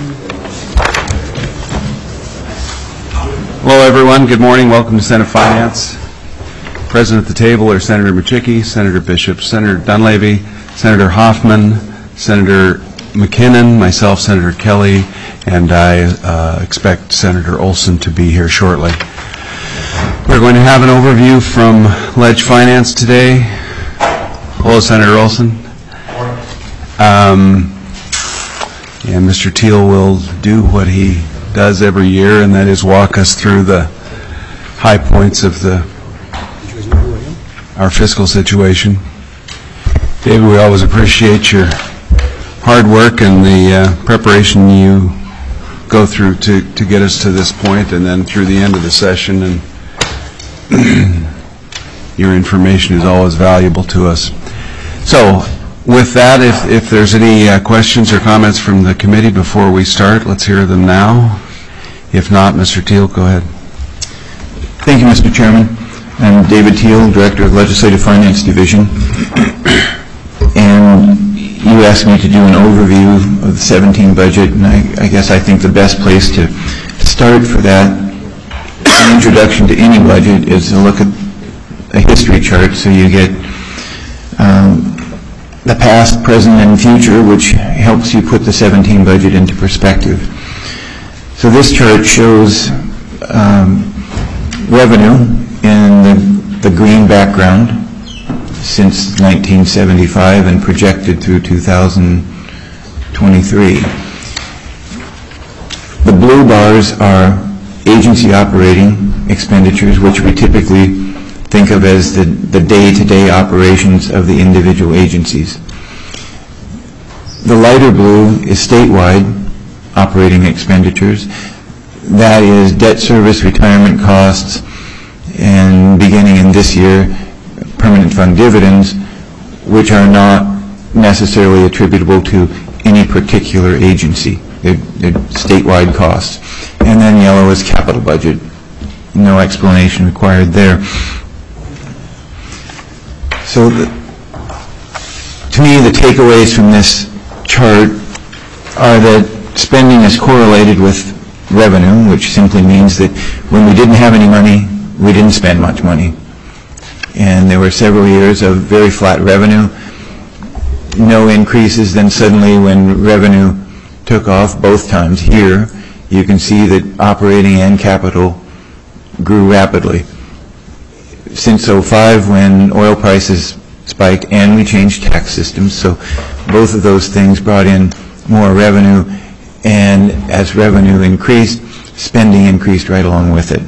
Hello, everyone. Good morning. Welcome to Senate Finance. Present at the table are Senator Machicki, Senator Bishop, Senator Dunleavy, Senator Hoffman, Senator McKinnon, myself, Senator Kelly, and I expect Senator Olson to be here shortly. We're going to have an overview from Ledge Finance today. Hello, Senator Olson. And Mr. Teal will do what he does every year, and that is walk us through the high points of our fiscal situation. David, we always appreciate your hard work and the preparation you go through to get us to this point, and then through the end of the session, and your information is always valuable to us. So with that, if there's any questions or comments from the committee before we start, let's hear them now. If not, Mr. Teal, go ahead. Thank you, Mr. Chairman. I'm David Teal, Director of Legislative Finance Division. And you asked me to do an overview of the 17 budget, and I guess I think the best place to start for that, an introduction to any budget, is to look at a history chart so you get the past, present, and future, which helps you put the 17 budget into perspective. So this chart shows revenue in the green background since 1975 and projected through 2023. The blue bars are agency operating expenditures, which we typically think of as the day-to-day operations of the individual agencies. The lighter blue is statewide operating expenditures. That is debt service, retirement costs, and beginning in this year, permanent fund dividends, which are not necessarily attributable to any particular agency. They're statewide costs. And then yellow is capital budget. No explanation required there. So to me, the takeaways from this chart are that spending is correlated with revenue, which simply means that when we didn't have any money, we didn't spend much money. And there were several years of very flat revenue, no increases. Then suddenly when revenue took off, both times here, you can see that operating and capital grew rapidly. Since 2005, when oil prices spiked and we changed tax systems, so both of those things brought in more revenue, and as revenue increased, spending increased right along with it.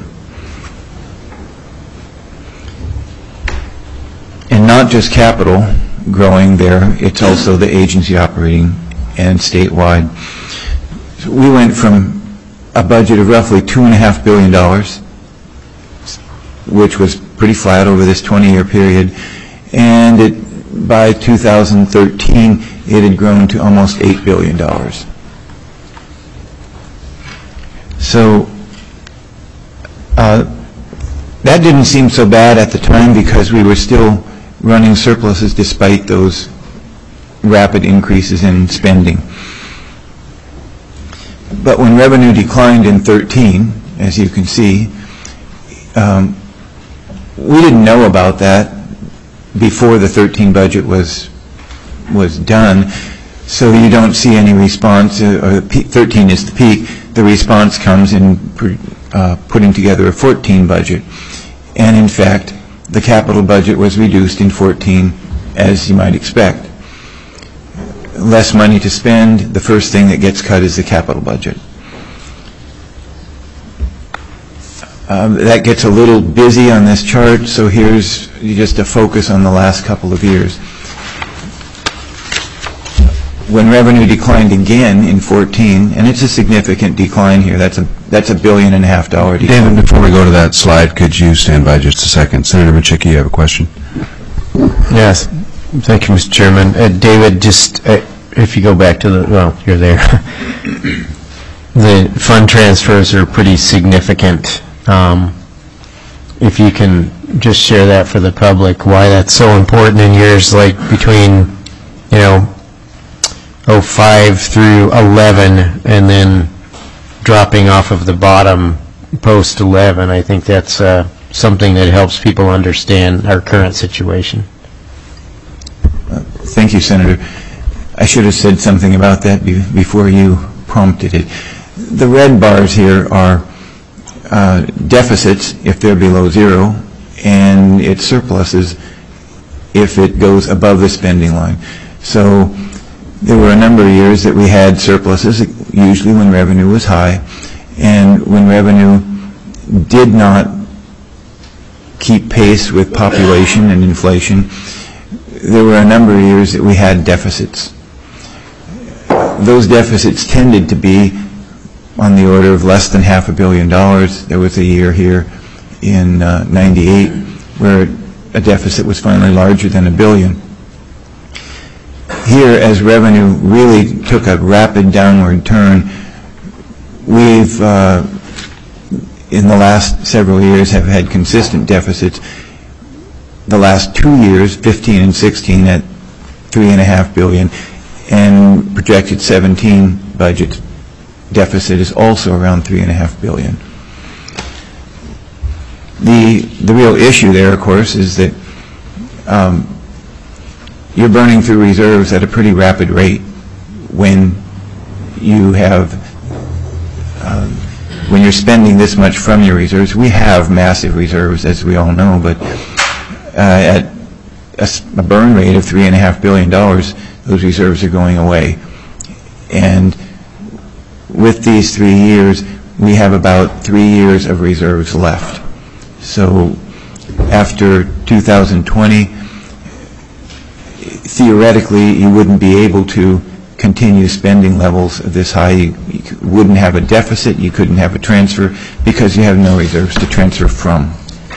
And not just capital growing there, it's also the agency operating and statewide. So we went from a budget of roughly $2.5 billion, which was pretty flat over this 20-year period, and by 2013, it had grown to almost $8 billion. So that didn't seem so bad at the time because we were still running surpluses despite those rapid increases in spending. But when revenue declined in 2013, as you can see, we didn't know about that before the 2013 budget was done, so you don't see any response. 2013 is the peak. The response comes in putting together a 2014 budget. And in fact, the capital budget was reduced in 2014, as you might expect. Less money to spend, the first thing that gets cut is the capital budget. That gets a little busy on this chart, so here's just a focus on the last couple of years. When revenue declined again in 2014, and it's a significant decline here, that's $1.5 billion decline. David, before we go to that slide, could you stand by just a second? Senator Machicki, you have a question? Yes. Thank you, Mr. Chairman. David, just if you go back to you're there. The fund transfers are pretty significant. If you can just share that for the public, why that's so important in years like between, 05 through 11 and then dropping off of the bottom post 11. I think that's something that helps people understand our current situation. Thank you, Senator. I should have said something about that before you prompted it. The red bars here are deficits if they're below zero, and it's surpluses if it goes above the spending line. So there were a number of years that we had surpluses, usually when revenue was high, and when revenue did not keep pace with population and inflation, there were a number of years that we had deficits. Those deficits tended to be on the order of less than $500 million. There was a year here in 98 where a deficit was finally larger than $1 billion. Here, as revenue really took a rapid downward turn, we've, in the last several years, have had consistent deficits. The last 2 years, 15 and 16, at $3.5 billion, and projected 17 budget deficit is also around $3.5 billion. The real issue there, of course, is that you're burning through reserves at a pretty rapid rate when you have when you're spending this much from your reserves. We have massive reserves, as we all know, but at a burn rate of $3.5 billion, those reserves are going away. And with these 3 years, we have about 3 years of reserves left. So after 2020, theoretically, you wouldn't be able to continue spending levels this high. You wouldn't have a deficit, you couldn't have a transfer, because you have no reserves to transfer from.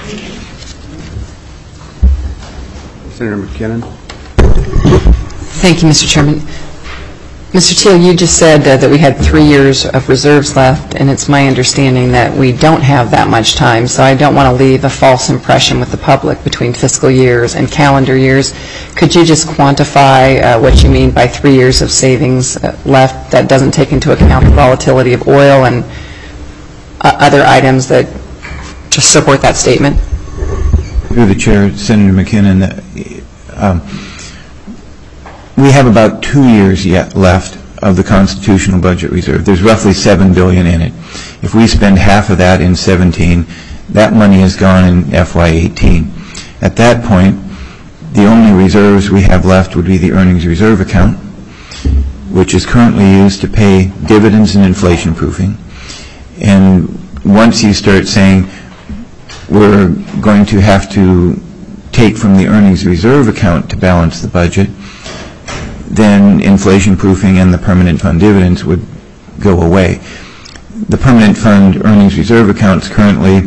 Senator McKinnon. Thank you, Mr. Chairman. Mr. Teal, you just said that we had 3 years of reserves left, and it's my understanding that we don't have that much time, so I don't want to leave a false impression with the public between fiscal years and calendar years. Could you just quantify what you mean by 3 years of savings left that doesn't take into account the volatility of oil and other items that just support that statement? Through the chair, Senator McKinnon, we have about 2 years yet left of the constitutional budget reserve. There's roughly $7 billion in it. If we spend half of that in 17, that money is gone in FY18. At that point, the only reserves we have left would be the earnings reserve account, which is currently used to pay dividends and inflation proofing. And once you start saying we're going to have to take from the earnings reserve account to balance the budget, then inflation proofing and the permanent fund dividends would go away. The permanent fund earnings reserve account is currently,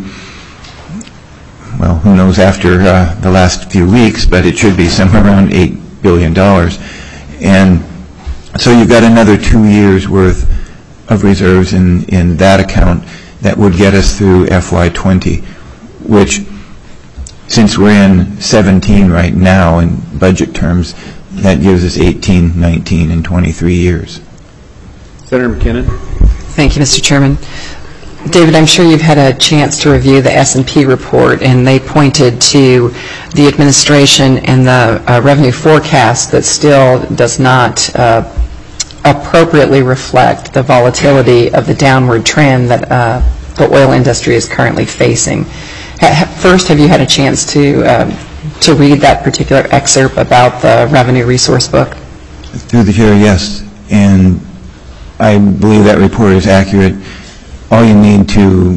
well, who knows after the last few weeks, but it should be somewhere around $8 billion. And so you've got another 2 years worth of reserves in that account that would get us through FY20, which, since we're in 17 right now in budget terms, that gives us 18, 19, and 23 years. Senator McKinnon. Thank you, Mr. Chairman. David, I'm sure you've had a chance to review the S&P report, and they pointed to the administration and the revenue forecast that still does not appropriately reflect the volatility of the downward trend that the oil industry is currently facing. First, have you had a chance to read that particular excerpt about the revenue resource book? Through the chair, yes. And I believe that report is accurate. All you need to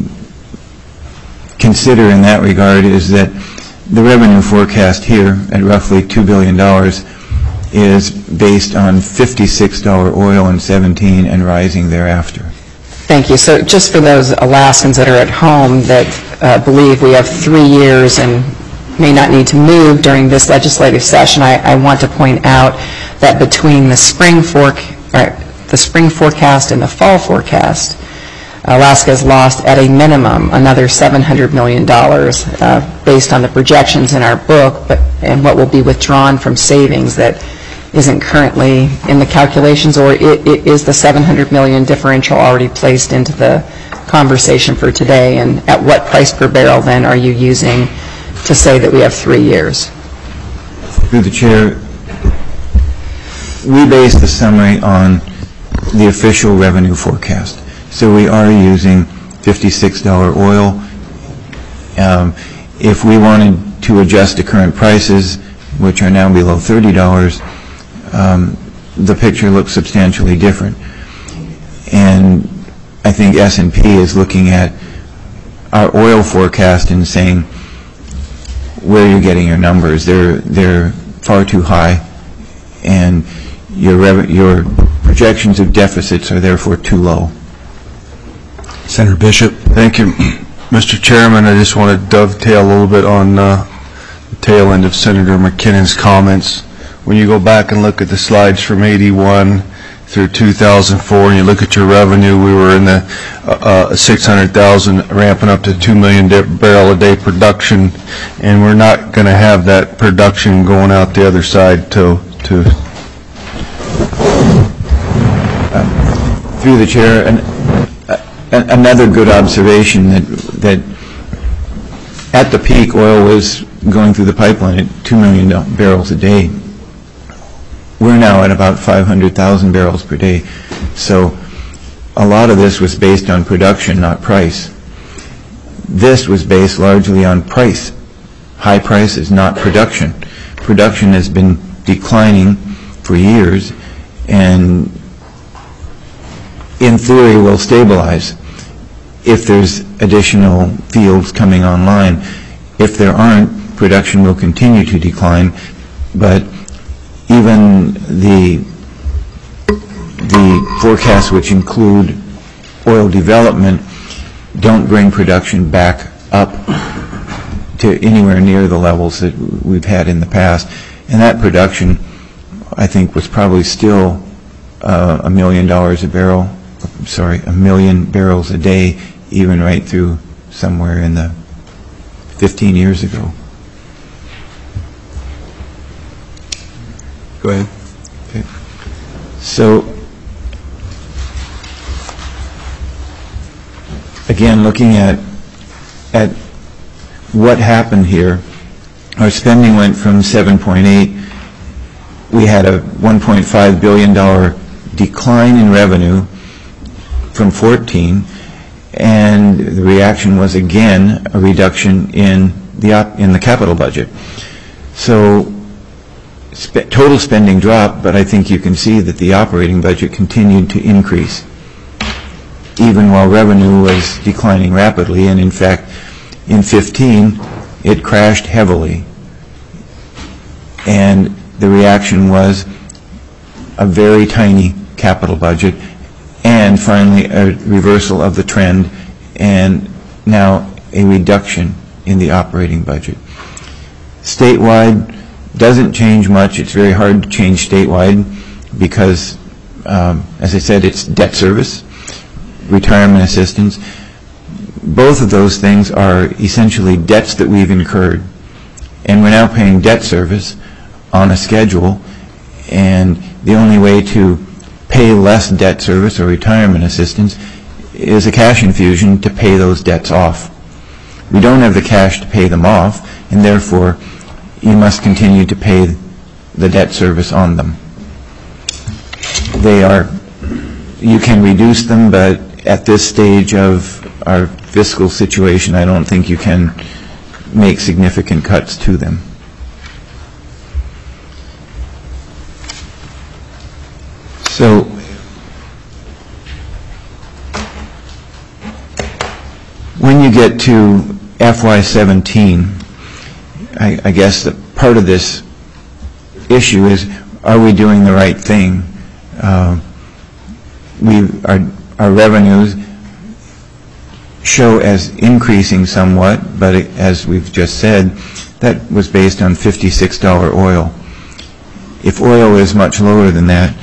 consider in that regard is that the revenue forecast here at roughly $2 billion is based on $56 oil in 17 and rising thereafter. Thank you. So just for those Alaskans that are at home that believe we have 3 years and may not need to move during this legislative session, I want to point out that between the spring forecast and the fall forecast, Alaska has lost at a minimum another $700 million based on the projections in our book and what will be withdrawn from savings that isn't currently in the calculations, or is the $700 million differential already placed into the conversation for today? And at what price per barrel, then, are you using to say that we have 3 years? Through the chair, we base the summary on the official revenue forecast. So we are using $56 oil. If we wanted to adjust to current prices, which are now below $30, the picture looks substantially different. And I think S&P is looking at our oil forecast and saying, where are you getting your numbers? They're far too high, and your projections of deficits are therefore too low. Senator Bishop. Thank you, Mr. Chairman. I just want to dovetail a little bit on the tail end of Senator McKinnon's comments. When you go back and look at the slides from 81 through 2004, and you look at your revenue, we were in the 600,000, ramping up to 2 million barrel a day production, and we're not going to have that production going out the other side to Through the chair, another good observation that at the peak, oil was going through the pipeline at 2 million barrels a day. We're now at about 500,000 barrels per day. So a lot of this was based on production, not price. This was based largely on price. High prices, not production. Production has been declining for years, and in theory will stabilize if there's additional fields coming online. If there aren't, production will continue to decline, but even the forecasts, which include oil development, don't bring production back up to anywhere near the levels that we've had in the past. And that production, I think, was probably still $1 million a barrel, a million barrels a day, even right through somewhere in the 15 years ago. Go ahead. Okay. So, again, looking at what happened here, our spending went from 7.8. We had a $1.5 billion decline in revenue from 14, and the reaction was again a reduction in the capital budget. So total spending dropped, but I think you can see that the operating budget continued to increase, even while revenue was declining rapidly. And in fact, in 15, it crashed heavily. And the reaction was a very tiny capital budget, and finally a reversal of the trend, and now a reduction in the operating budget. Statewide doesn't change much. It's very hard to change statewide because, as I said, it's debt service, retirement assistance. Both of those things are essentially debts that we've incurred, and we're now paying debt service on a schedule, and the only way to pay less debt service or retirement assistance is a cash infusion to pay those debts off. We don't have the cash to pay them off, and therefore you must continue to pay the debt service on them. You can reduce them, but at this stage of our fiscal situation, I don't think you can make significant cuts to them. So when you get to FY17, I guess that part of this issue is, are we doing the right thing? Our revenues show as increasing somewhat, but as we've just said, that was based on $56 oil. If oil is much lower than that,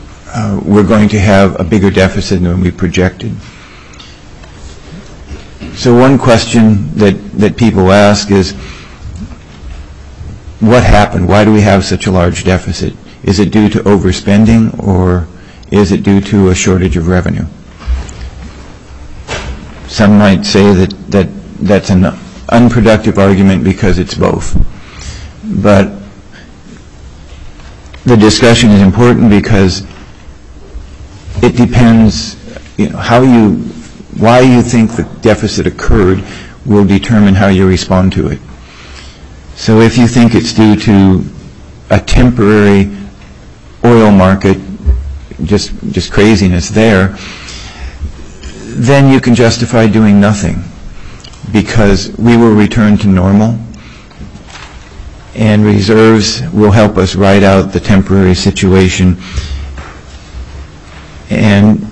we're going to have a bigger deficit than we projected. So one question that people ask is, what happened? Why do we have such a large deficit? Is it due to overspending, or is it due to a shortage of revenue? Some might say that that's an unproductive argument because it's both. But the discussion is important because it depends, why you think the deficit occurred will determine how you respond to it. So if you think it's due to a temporary oil market, just craziness there, then you can justify doing nothing because we will return to normal and reserves will help us ride out the temporary situation. And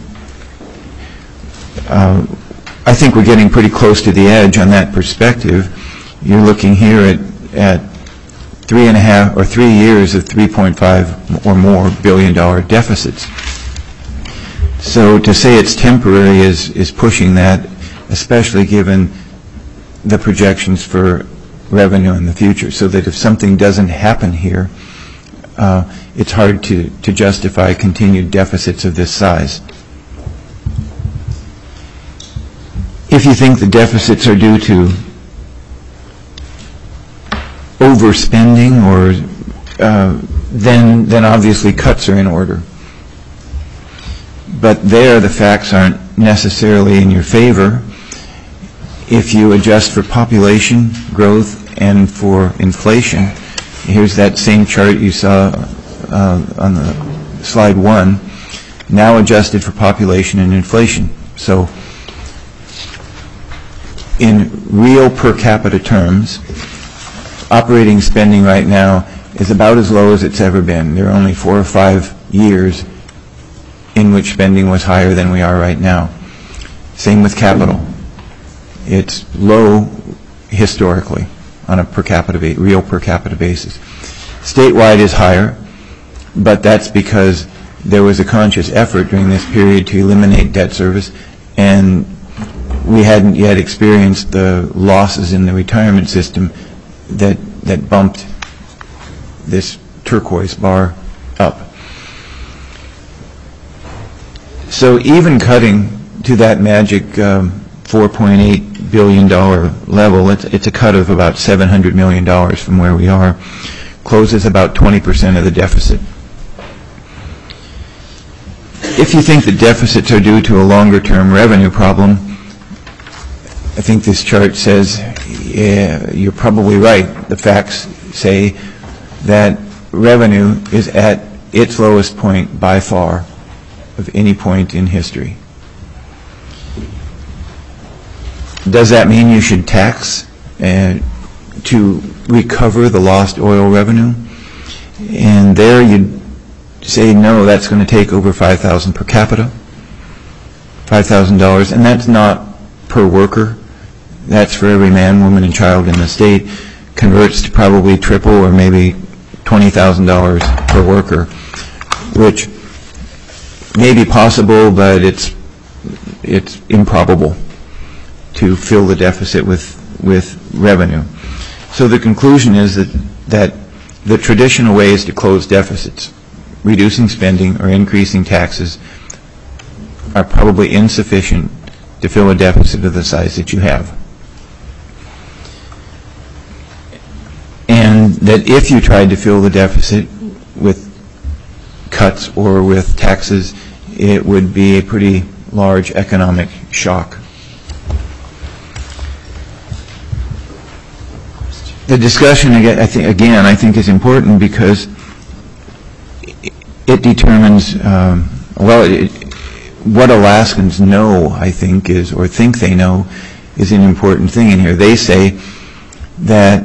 I think we're getting pretty close to the edge on that perspective. You're looking here at 3 years of $3.5 or more billion deficits. So to say it's temporary is pushing that, especially given the projections for revenue in the future, so that if something doesn't happen here, it's hard to justify continued deficits of this size. If you think the deficits are due to overspending, or then obviously cuts are in order. But there the facts aren't necessarily in your favor. If you adjust for population growth and for inflation, here's that same chart you saw on the slide 1, now adjusted for population and inflation. So in real per capita terms, operating spending right now is about as low as it's ever been. There are only 4 or 5 years in which spending was higher than we are right now. Same with capital. It's low historically on a real per capita basis. Statewide is higher, but that's because there was a conscious effort during this period to eliminate debt service, and we hadn't yet experienced the losses in the retirement system that bumped this turquoise bar up. So even cutting to that magic $4.8 billion level, it's a cut of about $700 million from where we are, closes about 20% of the deficit. If you think the deficits are due to a longer-term revenue problem, I think this chart says, yeah, you're probably right. The facts say that revenue is at its lowest point by far of any point in history. Does that mean you should tax to recover the lost oil revenue? And there you'd say, no, that's going to take over $5,000 per capita, $5,000, and that's not per worker. That's for every man, woman, and child in the state. Converts to probably triple or maybe $20,000 per worker, which may be possible, but it's improbable to fill the deficit with revenue. So the conclusion is that the traditional ways to close deficits, reducing spending or increasing taxes, are probably insufficient to fill a deficit of the size that you have. And that if you tried to fill the deficit with cuts or with taxes, it would be a pretty large economic shock. The discussion, I think is important because it determines, what Alaskans know, I think, or think they know, is an important thing in here. They say that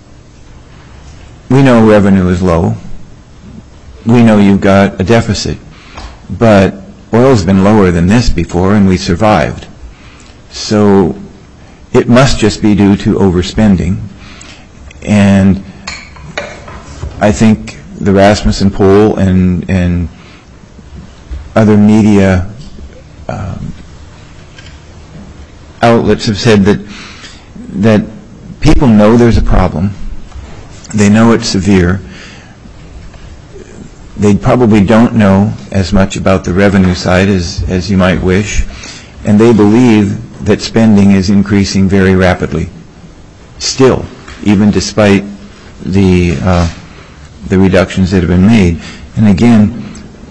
we know revenue is low. We know you've got a deficit. But oil's been lower than this before, and we survived. So it must just be due to overspending. And I think the Rasmussen poll and other media outlets have said that people know there's a problem. They know it's severe. They probably don't know as much about the revenue side as you might wish, and they believe that spending is increasing very rapidly, still, even despite the reductions that have been made. And again,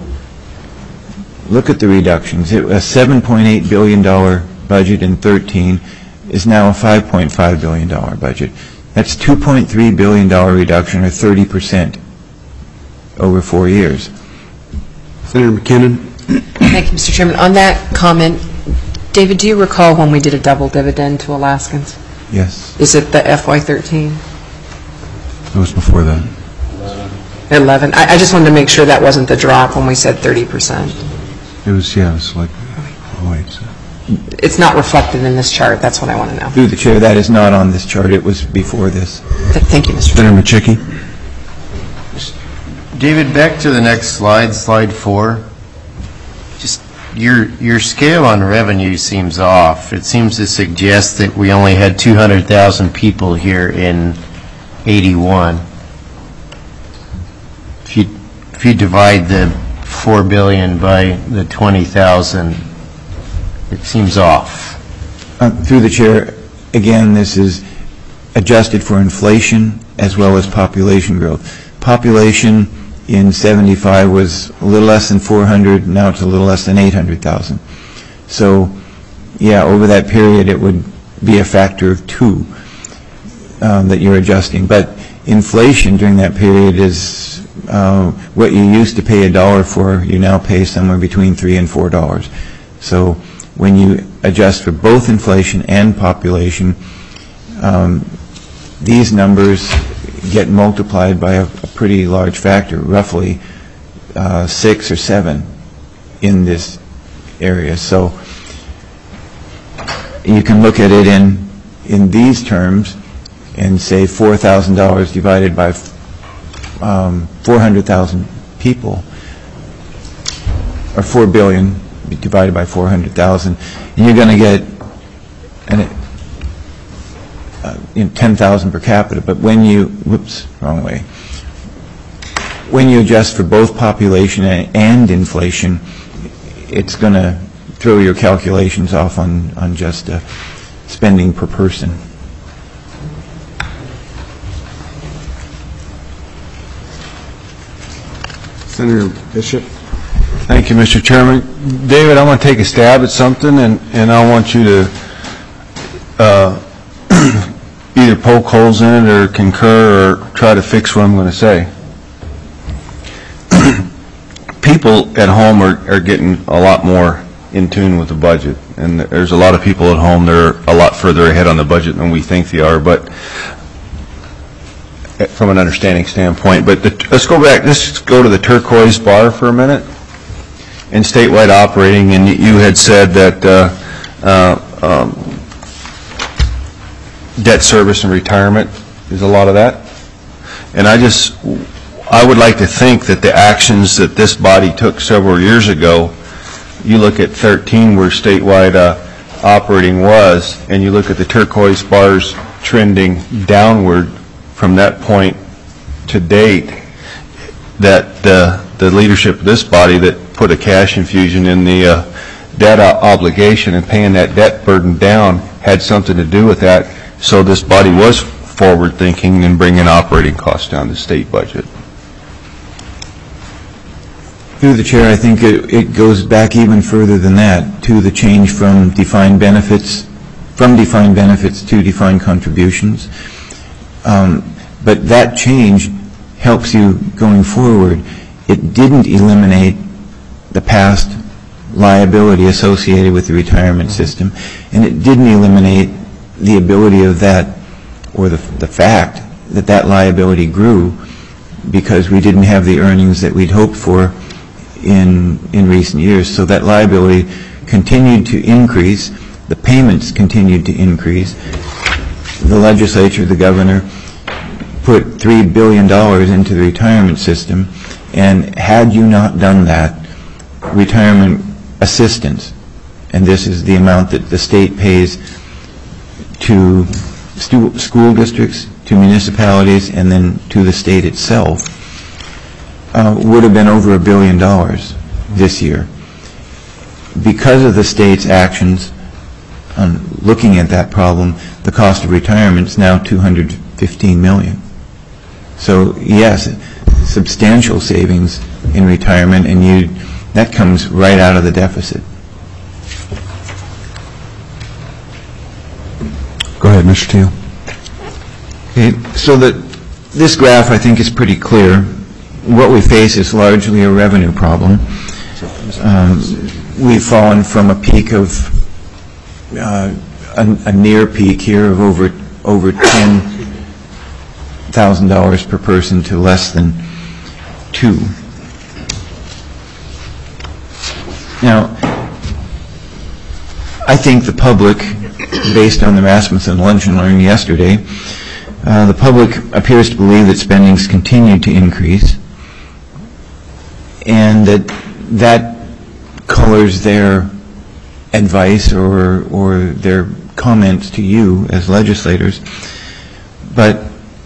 look at the reductions. A $7.8 billion budget in 13 is now a $5.5 billion budget. That's $2.3 billion reduction, or 30%, over 4 years. Senator McKinnon? Thank you, Mr. Chairman. On that comment, David, do you recall when we did a double dividend to Alaskans? Yes. Is it the FY13? It was before that. 11. I just wanted to make sure that wasn't the drop when we said 30%. It was, yeah, it was like, oh, wait. It's not reflected in this chart. That's what I want to know. Through the chair, that is not on this chart. It was before this. Thank you, Mr. Chairman. Senator Maczicki? David, back to the next slide, slide 4. Just your scale on revenue seems off. It seems to suggest that we only had 200,000 people here in 81. If you divide the 4 billion by the 20,000, it seems off. Through the chair, again, this is adjusted for inflation as well as population growth. Population in 75 was a little less than 400, now it's a little less than 800,000. So, yeah, over that period it would be a factor of 2 that you're adjusting. But inflation during that period is what you used to pay $1 for, you now pay somewhere between $3 and $4. So when you adjust for both inflation and population, these numbers get multiplied by a pretty large factor, roughly 6 or 7 in this area. So you can look at it in these terms and say $4,000 divided by 400,000 people, or 4 billion divided by 400,000, and you're going to get 10,000 per capita. But when you, wrong way. When you adjust for both population and inflation, it's going to throw your calculations off on just spending per person. Senator Bishop? Thank you, Mr. Chairman. David, I want to take a stab at something, and I want you to either poke holes in it or concur or try to fix what I'm going to say. People at home are getting a lot more in tune with the budget, and there's a lot of people at home that are a lot further ahead on the budget than we think they are, but from an understanding standpoint. But let's go back. Let's go to the turquoise bar for a minute. In statewide operating, and you had said that debt service and retirement is a lot of that. And I would like to think that the actions that this body took several years ago, you look at 13 where statewide operating was, and you look at the turquoise bars trending downward from that point to date, that the leadership of this body that put a cash infusion in the debt obligation and paying that debt burden down had something to do with that. So this body was forward thinking and bringing operating costs down the state budget. Through the chair, I think it goes back even further than that, to the change from defined benefits to defined contributions. But that change helps you going forward. It didn't eliminate the past liability associated with the retirement system, and it didn't eliminate the ability of that, or the fact that that liability grew because we didn't have the earnings that we'd hoped for in recent years. So that liability continued to increase, the payments continued to increase. The legislature, the governor, put $3 billion into the retirement system, and had you not done that, retirement assistance and this is the amount that the state pays to school districts, to municipalities, and then to the state itself, would have been over $1 billion this year. Because of the state's actions on looking at that problem, the cost of retirement is now $215 million. So yes, substantial savings in retirement, and that comes right out of the deficit. Go ahead, Mr. Teal. Okay, so this graph, I think, is pretty clear. What we face is largely a revenue problem. We've fallen from a peak of a near peak here of over $10,000 per person to less than $2,000. Now, I think the public, based on the Rasmussen Lunch and Learn yesterday, the public appears to believe that spendings continue to increase, and that colors their advice or their comments to you as legislators. But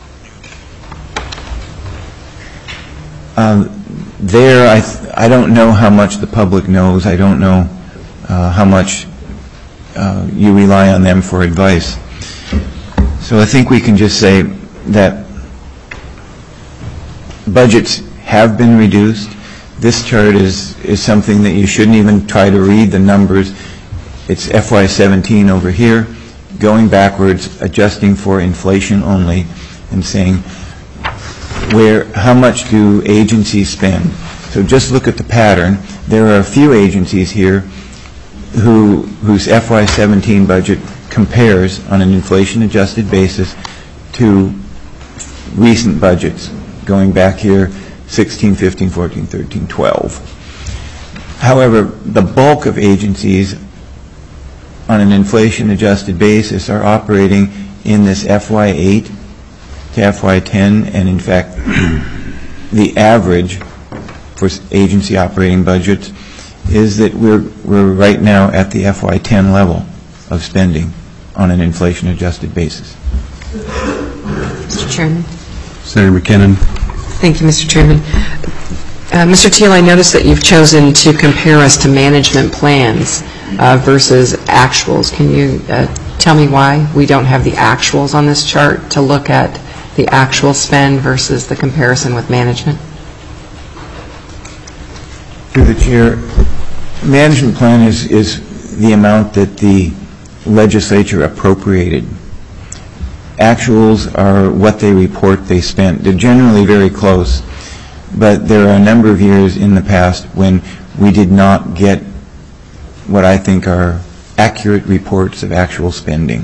I don't know how much the public knows. I don't know how much you rely on them for advice. So I think we can just say that budgets have been reduced. This chart is something that you shouldn't even try to read the numbers. It's FY17 over here, going backwards, adjusting for inflation only, and saying how much do agencies spend. So just look at the pattern. There are a few agencies here whose FY17 budget compares on an inflation-adjusted basis to recent budgets, going back here 16, 15, 14, 13, 12. However, the bulk of agencies on an inflation-adjusted basis are operating in this FY8 to FY10, and in fact, the average for agency operating budgets is that we're right now at the FY10 level of spending on an inflation-adjusted basis. Mr. Chairman. Senator McKinnon. Thank you, Mr. Chairman. Mr. Teal, I noticed that you've chosen to compare us to management plans versus actuals. Can you tell me why we don't have the actuals on this chart to look at the actual spend versus the comparison with management? Through the chair, management plan is the amount that the legislature appropriated. Actuals are what they report they spent. They're generally very close, but there are a number of years in the past when we did not get what I think are accurate reports of actual spending.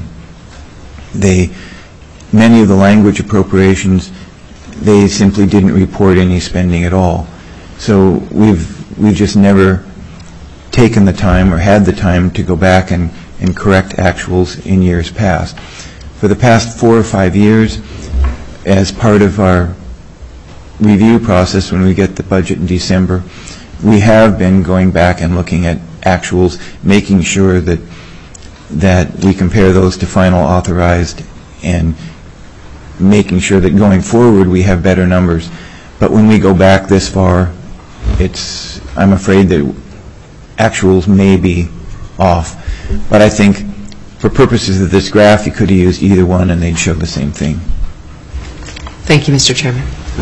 Many of the language appropriations, they simply didn't report any spending at all. So we've just never taken the time or had the time to go back and correct actuals in years past. For the past 4 or 5 years, as part of our review process when we get the budget in December, we have been going back and looking at actuals, making sure that we compare those to final authorized, and making sure that going forward we have better numbers. But when we go back this far, I'm afraid that actuals may be off. But I think for purposes of this graph, you could have used either one and they'd show the same thing. Thank you, Mr. Chairman.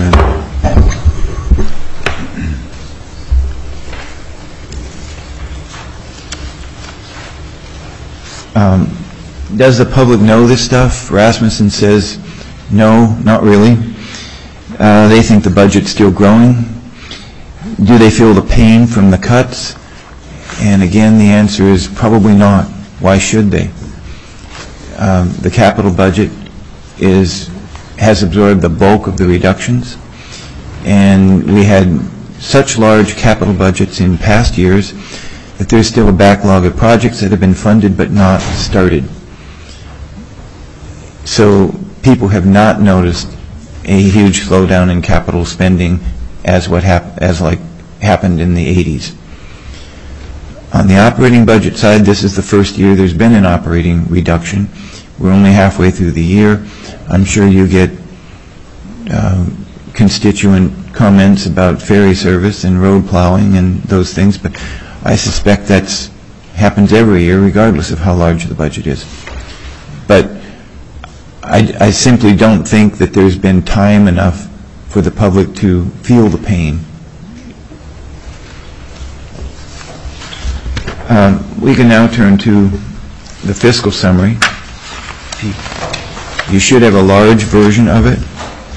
Does the public know this stuff? Rasmussen says, no, not really. They think the budget's still growing. Do they feel the pain from the cuts? And again, the answer is probably not. Why should they? The capital budget has absorbed the bulk of the reductions, and we had such large capital budgets in past years that there's still a backlog of projects that have been funded but not started. So people have not noticed a huge slowdown in capital spending as happened in the 80s. On the operating budget side, this is the first year there's been an operating reduction. We're only halfway through the year. I'm sure you get constituent comments about ferry service and road plowing and those things, but I suspect that happens every year regardless of how large the budget is. But I simply don't think that there's been time enough for the public to feel the pain. We can now turn to the fiscal summary. You should have a large version of it.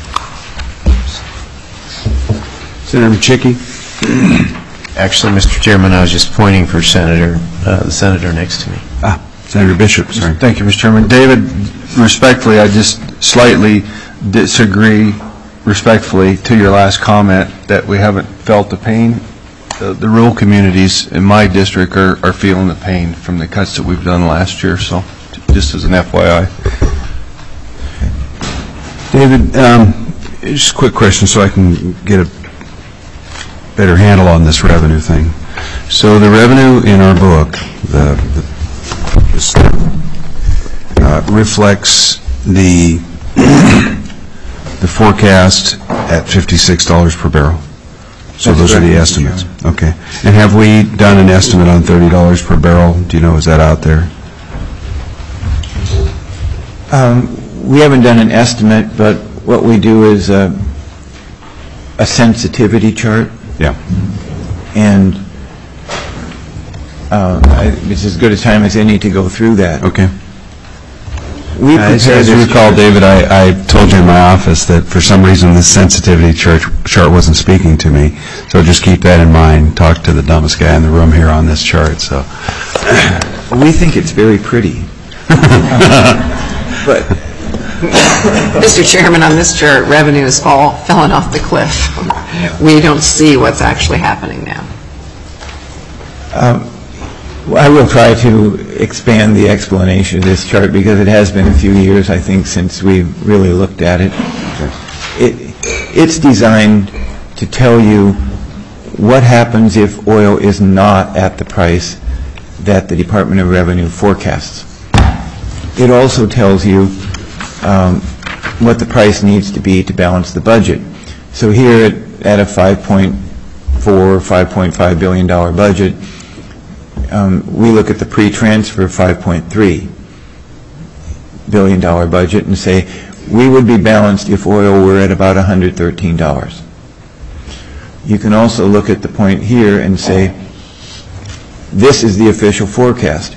Senator Machicki? Actually, Mr. Chairman, I was just pointing for the senator next to me. Senator Bishop, sorry. Thank you, Mr. Chairman. David, respectfully, I just slightly disagree respectfully to your last comment that we haven't felt the pain. The rural communities in my district are feeling the pain from the cuts that we've done last year, so just as an FYI. David, just a quick question so I can get a better handle on this revenue thing. So the revenue in our book reflects the forecast at $56 per barrel. So those are the estimates. Okay. And have we done an estimate on $30 per barrel? Do you know, is that out there? We haven't done an estimate, but what we do is a sensitivity chart. Yeah. And it's as good a time as any to go through that. Okay. As you recall, David, I told you in my office that for some reason this sensitivity chart wasn't speaking to me. So just keep that in mind. Talk to the dumbest guy in the room here on this chart. So we think it's very pretty. But Mr. Chairman, on this chart, revenue is falling off the cliff. We don't see what's actually happening now. I will try to expand the explanation of this chart because it has been a few years, I think, since we really looked at it. It's designed to tell you what happens if oil is not at the price that the Department of Revenue forecasts. It also tells you what the price needs to be to balance the budget. So here at a $5.4 or $5.5 billion budget, we look at the pre-transfer $5.3 billion budget and say we would be balanced if oil were at about $113. You can also look at the point here and say this is the official forecast,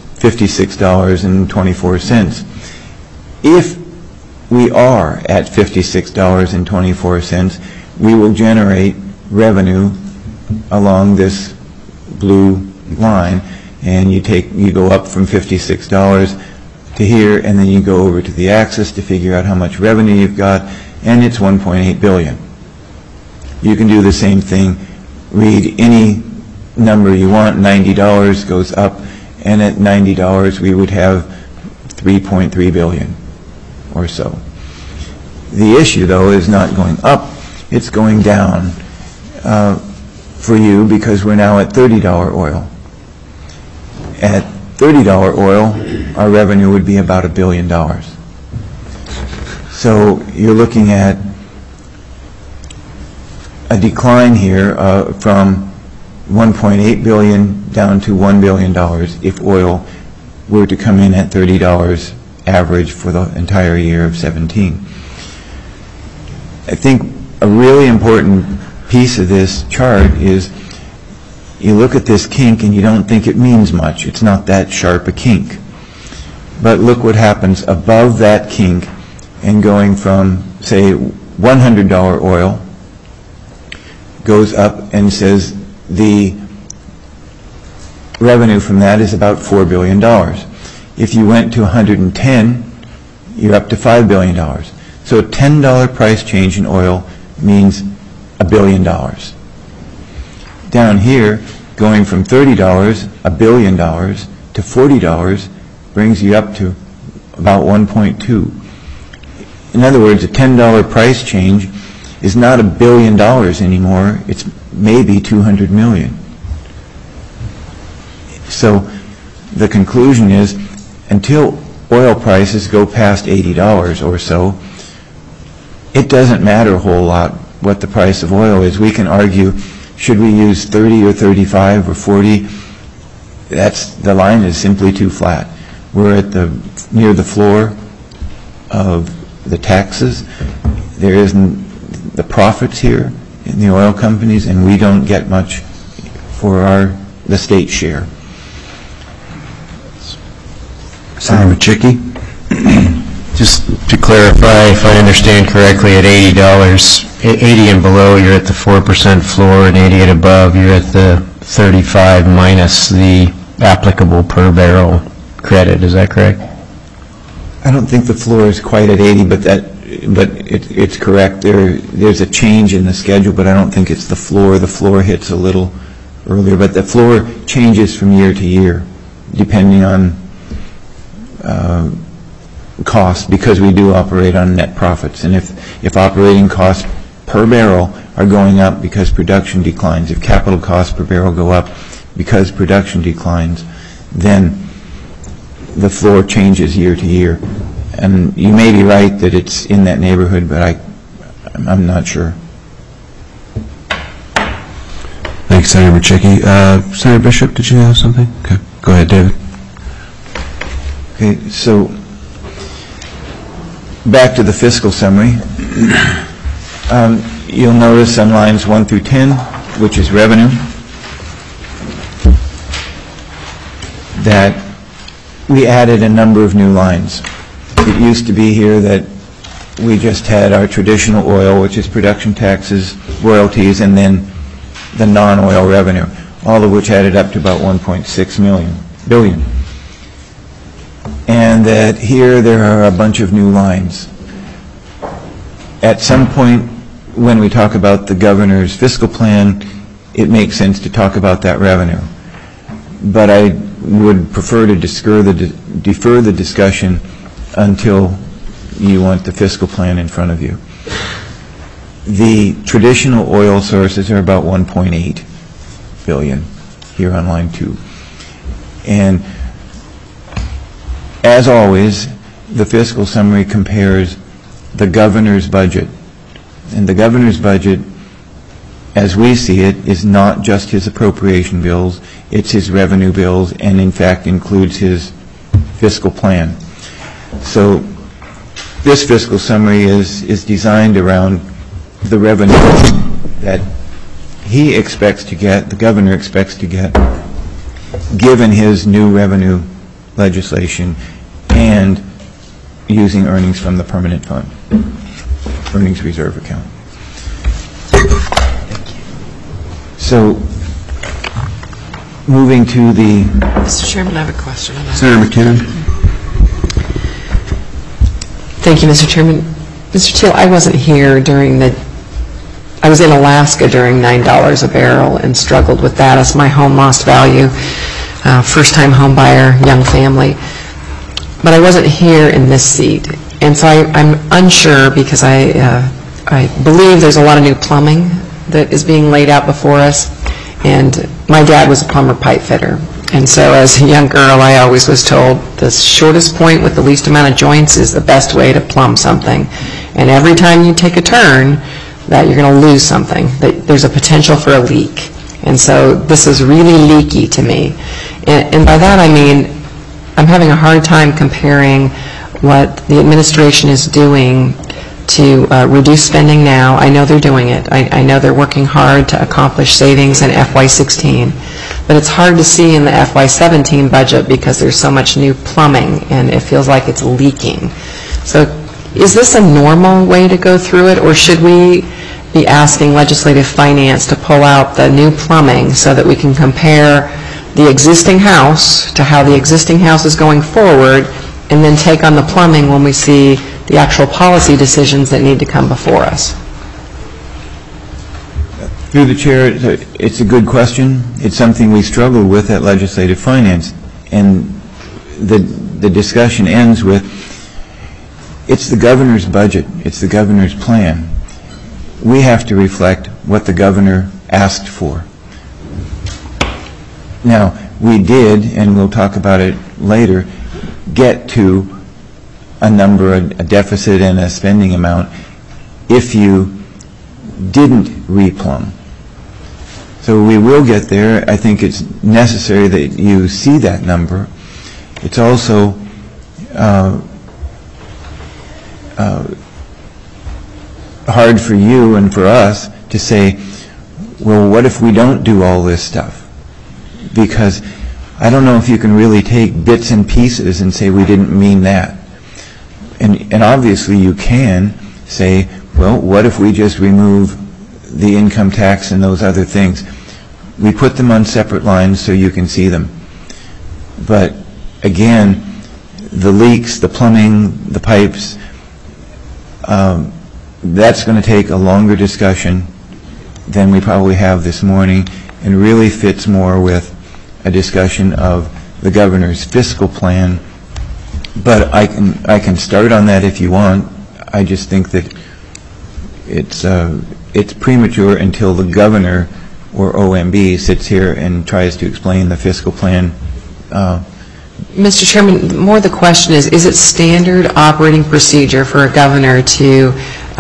$56.24. If we are at $56.24, we will generate revenue along this blue line, and you go up from $56 to here, and then you go over to the axis to figure out how much revenue you've got, and it's $1.8 billion. You can do the same thing, read any number you want, $90 goes up, and at $90 we would have $3.3 billion or so. The issue, though, is not going up, it's going down for you because we're now at $30 oil. At $30 oil, our revenue would be about $1 billion. So you're looking at a decline here from $1.8 billion down to $1 billion if oil were to come in at $30 average for the entire year of 17. I think a really important piece of this chart is you look at this kink and you don't think it means much. It's not that sharp a kink. But look what happens above that kink and going from, say, $100 oil goes up and says the revenue from that is about $4 billion. If you went to 110, you're up to $5 billion. So a $10 price change in oil means $1 billion. Down here, going from $30, $1 billion, to $40 brings you up to about 1.2. In other words, a $10 price change is not $1 billion anymore. It's maybe 200 million. So the conclusion is, until oil prices go past $80 or so, it doesn't matter a whole lot what the price of oil is. We can argue, should we use 30 or 35 or 40? The line is simply too flat. We're near the floor of the taxes. There isn't the profits here in the oil companies, and we don't get much for the state share. Senator Maczicki? Just to clarify, if I understand correctly, at $80, 80 and below, you're at the 4% floor, and 80 and above, you're at the 35 minus the applicable per barrel credit. Is that correct? I don't think the floor is quite at 80, but it's correct. There's a change in the schedule, but I don't think it's the floor. The floor hits a little earlier, but the floor changes from year to year, depending on cost, because we do operate on net profits. And if operating costs per barrel are going up because production declines, if capital costs per barrel go up because production declines, then the floor changes year to year. And you may be right that it's in that neighborhood, but I'm not sure. Thanks, Senator Maczicki. Senator Bishop, did you have something? Okay, go ahead, David. Okay, so back to the fiscal summary. You'll notice on lines 1 through 10, which is revenue, that we added a number of new lines. It used to be here that we just had our traditional oil, which is production taxes, royalties, and then the non-oil revenue, all of which added up to about $1.6 billion. And that here there are a bunch of new lines. At some point, when we talk about the governor's fiscal plan, it makes sense to talk about that revenue. But I would prefer to defer the discussion until you want the fiscal plan in front of you. The traditional oil sources are about $1.8 billion here on line 2. And as always, the fiscal summary compares the governor's budget. And the governor's budget, as we see it, is not just his appropriation bills, it's his revenue bills, and in fact includes his fiscal plan. So this fiscal summary is designed around the revenue that he expects to get, the governor expects to get, given his new revenue legislation and using earnings from the permanent fund, earnings reserve account. So moving to the... Mr. Chairman, I have a question on that. Senator McKinnon? Thank you, Mr. Chairman. Mr. Teal, I wasn't here I was in Alaska during $9 a barrel and struggled with that as my home lost value. First-time home buyer, young family. But I wasn't here in this seat. And so I'm unsure because I believe there's a lot of new plumbing that is being laid out before us. And my dad was a plumber pipe fitter. And so as a young girl, I always was told the shortest point with the least amount of joints is the best way to plumb something. And every time you take a turn, that you're going to lose something, that there's a potential for a leak. And so this is really leaky to me. And by that I mean I'm having a hard time comparing what the administration is doing to reduce spending now. I know they're doing it. I know they're working hard to accomplish savings in FY16. But it's hard to see in the FY17 budget because there's so much new plumbing and it feels like it's leaking. So is this a normal way to go through it, or should we be asking legislative finance to pull out the new plumbing so that we can compare the existing house to how the existing house is going forward and then take on the plumbing when we see the actual policy decisions that need to come before us? Through the chair, it's a good question. It's something we struggle with at legislative finance. And the discussion ends with, it's the governor's budget, it's the governor's plan. We have to reflect what the governor asked for. Now, we did, and we'll talk about it later, get to a number, a deficit and a spending amount if you didn't replumb. So we will get there. I think it's necessary that you see that number. It's also hard for you and for us to say, well, what if we don't do all this stuff? Because I don't know if you can really take bits and pieces and say we didn't mean that. And obviously you can say, well, what if we just remove the income tax and those other things? We put them on separate lines so you can see them. But again, the leaks, the plumbing, the pipes, that's going to take a longer discussion than we probably have this morning, and really fits more with a discussion of the governor's fiscal plan. But I can start on that if you want. I just think that it's premature until the governor or OMB sits here and tries to explain the fiscal plan. Mr. Chairman, more the question is it standard operating procedure for a governor to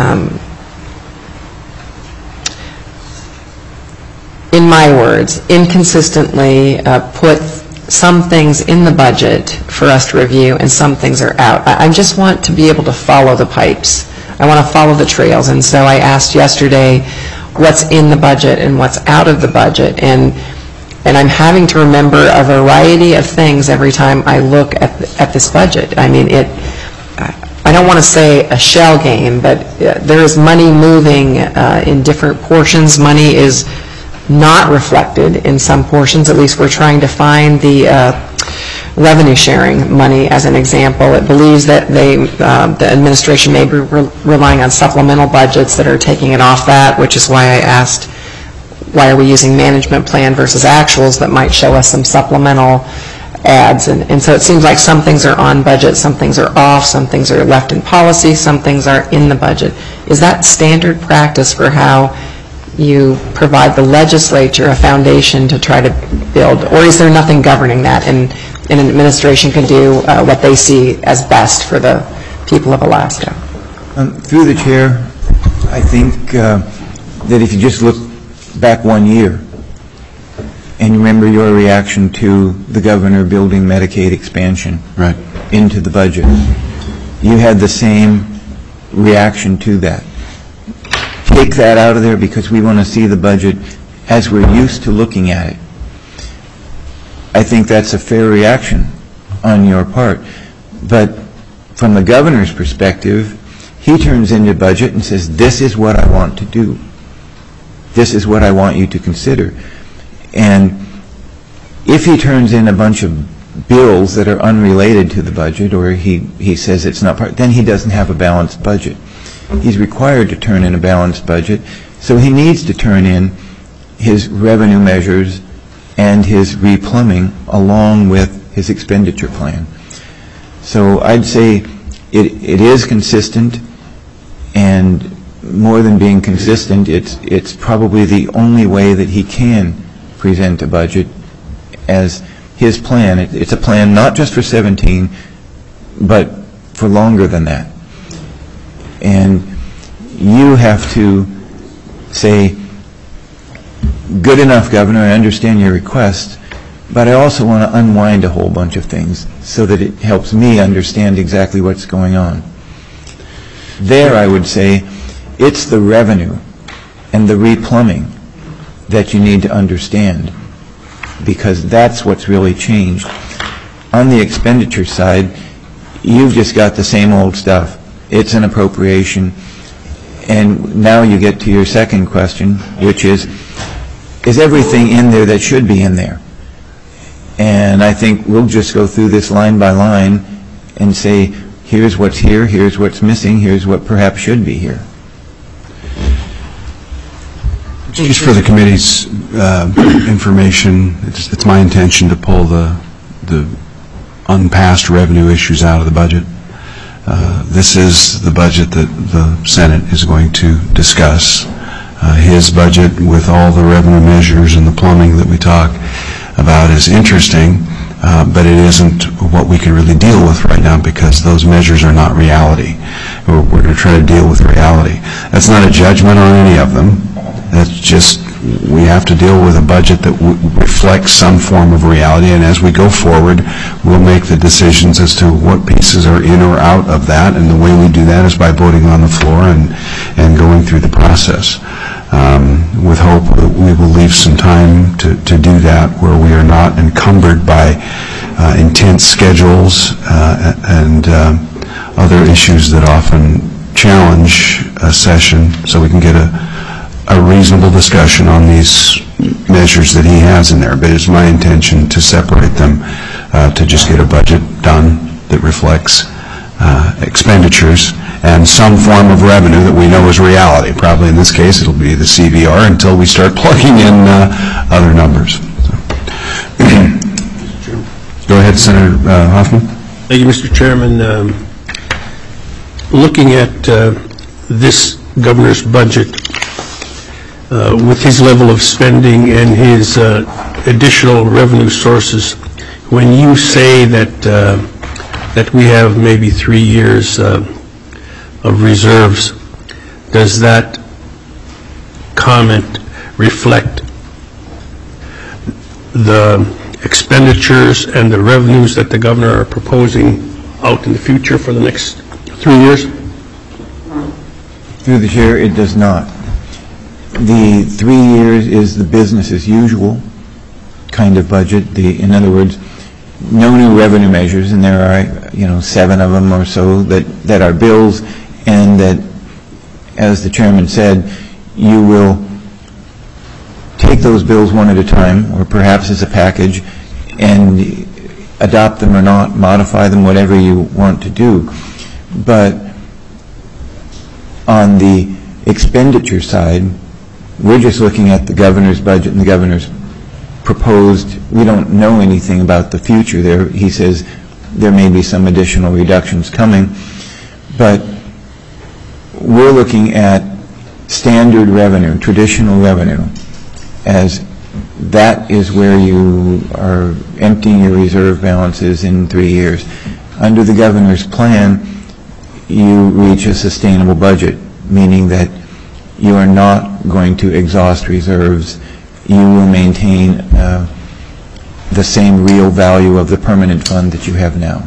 in my words, inconsistently put some things in the budget for us to review and some things are out? I just want to be able to follow the pipes. I want to follow the trails. And so I asked yesterday what's in the budget and what's out of the budget. And I'm having to remember a variety of things every time I look at this budget. I mean, I don't want to say a shell game, but there is money moving in different portions. Money is not reflected in some portions. At least we're trying to find the revenue sharing money as an example. It believes that the administration may be relying on supplemental budgets that are taking it off that, which is why I asked, why are we using management plan versus actuals that might show us some supplemental adds? And so it seems like some things are on budget, some things are off, some things are left in policy, some things are in the budget. Is that standard practice for how you provide the legislature a foundation to try to build, or is there nothing governing that, and an administration can do what they see as best for the people of Alaska? Through the chair, I think that if you just look back 1 year and remember your reaction to the governor building Medicaid expansion into the budget, you had the same reaction to that. Take that out of there because we want to see the budget as we're used to looking at it. I think that's a fair reaction on your part. But from the governor's perspective, he turns into budget and says, this is what I want to do. This is what I want you to consider. And if he turns in a bunch of bills that are unrelated to the budget, or he says it's not part, then he doesn't have a balanced budget. He's required to turn in a balanced budget, so he needs to turn in his revenue measures and his replumbing along with his expenditure plan. So I'd say it is consistent, and more than being consistent, it's probably the only way that he can present a budget as his plan. It's a plan not just for 17, but for longer than that. And you have to say, good enough, Governor, I understand your request, but I also want to unwind a whole bunch of things so that it helps me understand exactly what's going on. There, I would say, it's the revenue and the replumbing that you need to understand, because that's what's really changed. On the expenditure side, you've just got the same old stuff. It's an appropriation. And now you get to your second question, which is everything in there that should be in there? And I think we'll just go through this line by line and say, here's what's here, here's what's missing, here's what perhaps should be here. Just for the committee's information, it's my intention to pull the unpassed revenue issues out of the budget. This is the budget that the Senate is going to discuss. His budget with all the revenue measures and the plumbing that we talk. about is interesting, but it isn't what we can really deal with right now because those measures are not reality. We're going to try to deal with reality. That's not a judgment on any of them. That's just we have to deal with a budget that reflects some form of reality, and as we go forward, we'll make the decisions as to what pieces are in or out of that, and the way we do that is by voting on the floor and going through the process. With hope that we will leave some time to do that where we are not encumbered by intense schedules and other issues that often challenge a session, so we can get a reasonable discussion on these measures that he has in there. But it's my intention to separate them to just get a budget done that reflects expenditures and some form of revenue that we know is reality. Probably in this case it'll be the CVR until we start plugging in other numbers. So. Go ahead, Senator Hoffman. Thank you, Mr. Chairman. Looking at this governor's budget, with his level of spending and his additional revenue sources, when you say that we have maybe 3 years of reserves, does that comment reflect the expenditures and the revenues that the governor are proposing out in the future for the next 3 years? Through the chair, it does not. The 3 years is the business as usual kind of budget. In other words, no new revenue measures, and there are 7 of them or so that are bills, and that, as the chairman said, you will take those bills one at a time, or perhaps as a package, and adopt them or not, modify them, whatever you want to do. But on the expenditure side, we're just looking at the governor's budget and the governor's proposed. We don't know anything about the future there. He says there may be some additional reductions coming, but we're looking at standard revenue, traditional revenue, as that is where you are emptying your reserve balances in 3 years. Under the governor's plan, you reach a sustainable budget, meaning that you are not going to exhaust reserves. You will maintain the same real value of the permanent fund that you have now.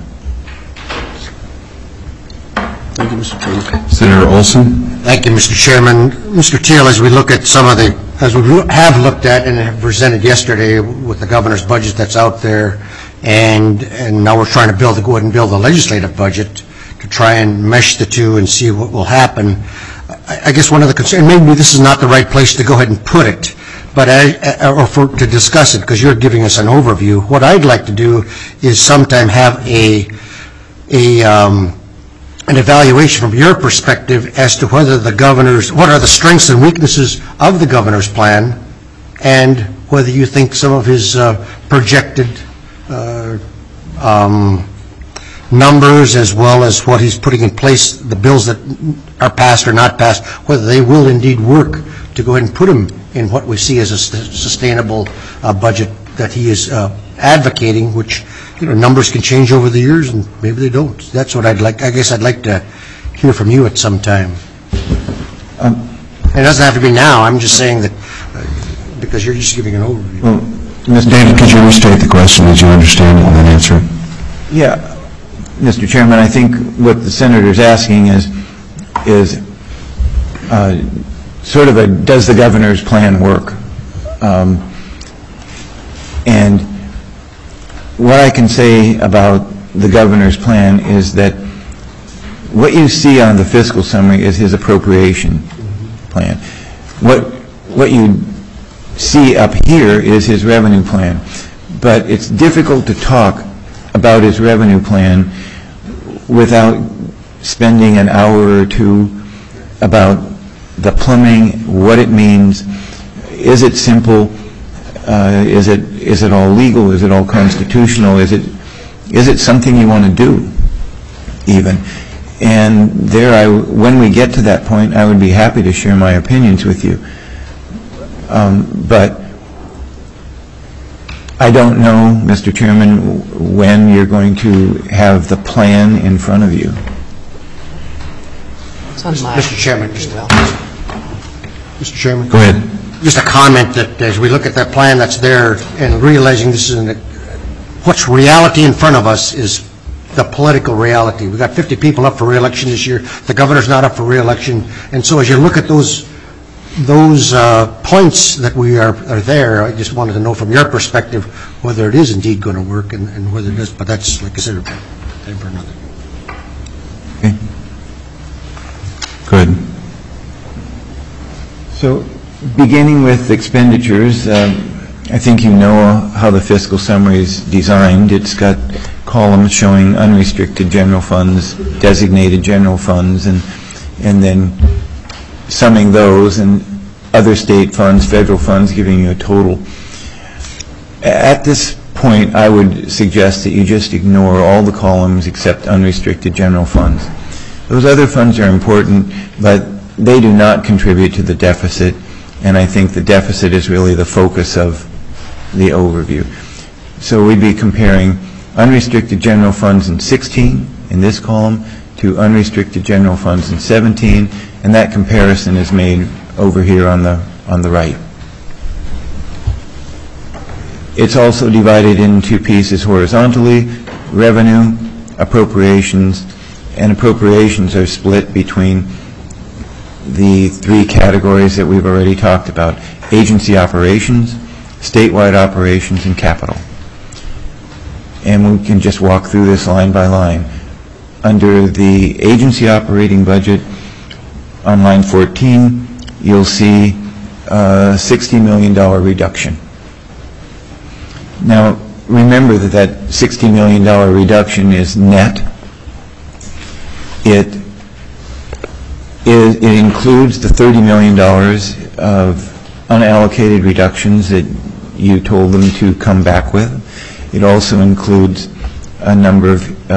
Thank you, Mr. Chairman. Senator Olson. Thank you, Mr. Chairman. Mr. Teal, as we look at some of the, as we have looked at and have presented yesterday with the governor's budget that's out there, and now we're trying to go ahead and build a legislative budget to try and mesh the two and see what will happen. I guess one of the concerns, maybe this is not the right place to go ahead and put it, but to discuss it, because you're giving us an overview. What I'd like to do is sometime have an evaluation from your perspective as to whether the governor's, what are the strengths and weaknesses of the governor's plan, and whether you think some of his projected numbers, as well as what he's putting in place, the bills that are passed or not passed, whether they will indeed work to go ahead and put him in what we see as a sustainable budget that he is advocating, which, numbers can change over the years and maybe they don't. That's what I'd like, I guess I'd like to hear from you at some time. It doesn't have to be now, I'm just saying that, because you're just giving an overview. Well, Ms. David, could you restate the question as you understand it and then answer it? Yeah, Mr. Chairman, I think what the senator's asking is sort of a, does the governor's plan work? And what I can say about the governor's plan is that what you see on the fiscal summary is his appropriation plan. What you see up here is his revenue plan. But it's difficult to talk about his revenue plan without spending an hour or two about the plumbing, what it means. Is it simple? Is it all legal? Is it all constitutional? Is it something you want to do, even? And there, when we get to that point, I would be happy to share my opinions with you. But I don't know, Mr. Chairman, when you're going to have the plan in front of you. It's on my... Mr. Chairman, Mr. Chairman. Go ahead. Just a comment that as we look at that plan that's there and realizing this is what's reality in front of us is the political reality. We've got 50 people up for re-election this year. The governor's not up for re-election. And so as you look at those points that we are there, I just wanted to know from your perspective whether it is indeed going to work and whether it is. But that's, like I said, time for another. Okay. Good. So, beginning with expenditures, I think you know how the fiscal summary is designed. It's got columns showing unrestricted general funds, designated general funds, and then summing those, and other state funds, federal funds, giving you a total. At this point, I would suggest that you just ignore all the columns except unrestricted general funds. Those other funds are important, but they do not contribute to the deficit, and I think the deficit is really the focus of the overview. So we'd be comparing unrestricted general funds in 16 in this column to unrestricted general funds in 17, and that comparison is made over here on the right. It's also divided in two pieces horizontally: revenue, appropriations, and appropriations are split between the three categories that we've already talked about: agency operations, statewide operations, and capital. And we can just walk through this line by line. Under the agency operating budget, on line 14, you'll see a $60 million reduction. Now, remember that $60 million reduction is net. It includes the $30 million of unallocated reductions that you told them to come back with. It also includes a number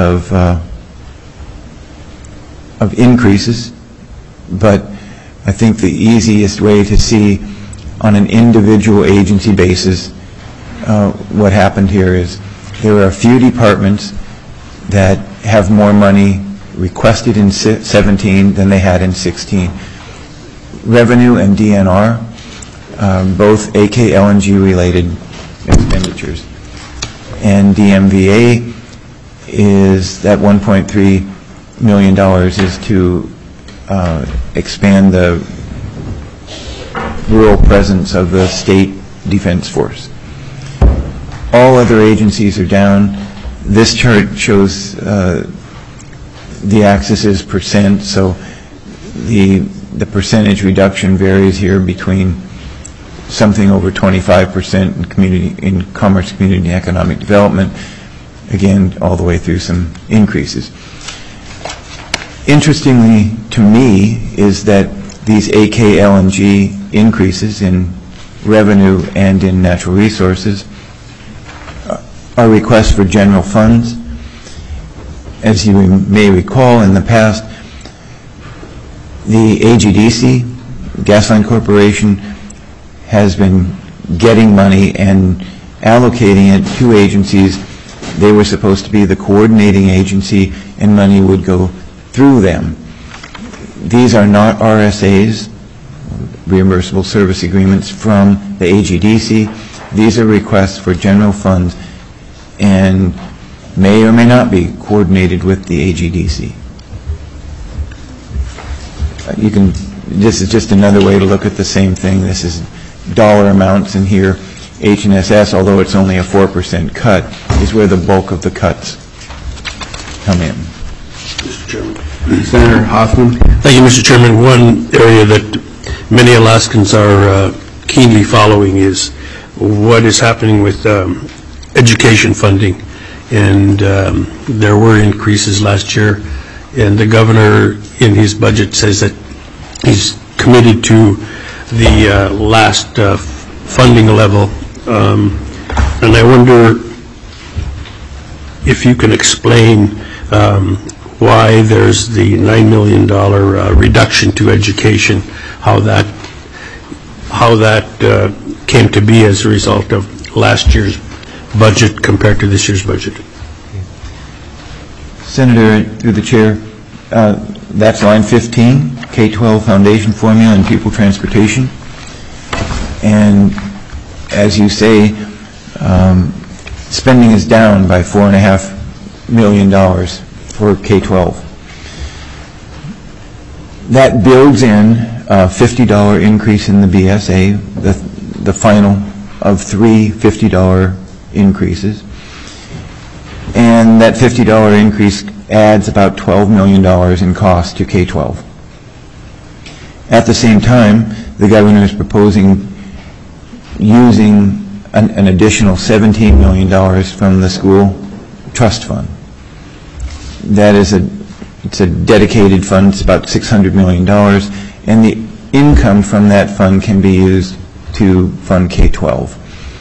of increases, but I think the easiest way to see on an individual agency basis what happened here is there are a few departments that have more money requested in 17 than they had in 16. Revenue and DNR, both AK-LNG related expenditures. And DMVA is that $1.3 million is to expand the rural presence of the state defense force. All other agencies are down. This chart shows the axis is percent, so the percentage reduction varies here between something over 25% in commerce, community, and economic development, again, all the way through some increases. Interestingly to me is that these AK-LNG increases in revenue and in natural resources are requests for general funds. As you may recall, in the past, the AGDC, Gasline Corporation, has been getting money and allocating it to agencies. They were supposed to be the coordinating agency, and money would go through them. These are not RSAs, reimbursable service agreements from the AGDC. These are requests for general funds and may or may not be coordinated with the AGDC. This is just another way to look at the same thing. This is dollar amounts, and here HNS, although it's only a 4% cut, is where the bulk of the cuts come in. Mr. Chairman. Senator Hoffman. Thank you, Mr. Chairman. One area that many Alaskans are keenly following is what is happening with education funding. And there were increases last year, and the governor in his budget says that he's committed to the last funding level. And I wonder if you can explain why there's the $9 million reduction to education, how that came to be as a result of last year's budget compared to this year's budget. Senator, through the chair, that's line 15, K-12 foundation formula and pupil transportation. And as you say, spending is down by $4.5 million for K-12. That builds in a $50 increase in the BSA, the final of three $50 increases. And that $50 increase adds about $12 million in cost to K-12. At the same time, the governor is proposing using an additional $17 million from the school trust fund. That is it's a dedicated fund. It's about $600 million, and the income from that fund can be used to fund K-12.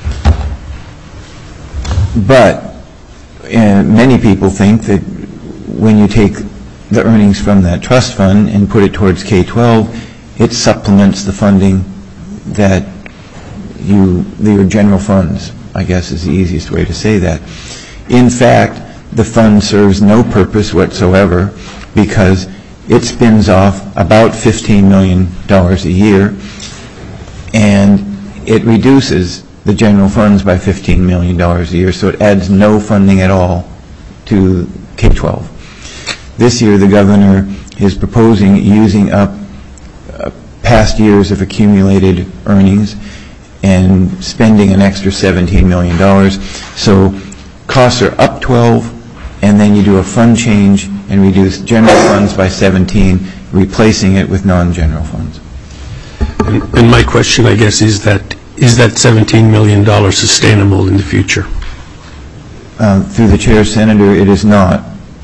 But many people think that when you take the earnings from that trust fund and put it towards K-12, it supplements the funding that your general funds, I guess is the easiest way to say that. In fact, the fund serves no purpose whatsoever because it spins off about $15 million a year, and it reduces the general funds by $15 million a year, so it adds no funding at all to K-12. This year, the governor is proposing using up past years of accumulated earnings and spending an extra $17 million. So costs are up 12, and then you do a fund change and reduce general funds by 17, replacing it with non-general funds. And my question, I guess, is that $17 million sustainable in the future? Through the chair, Senator, it is not,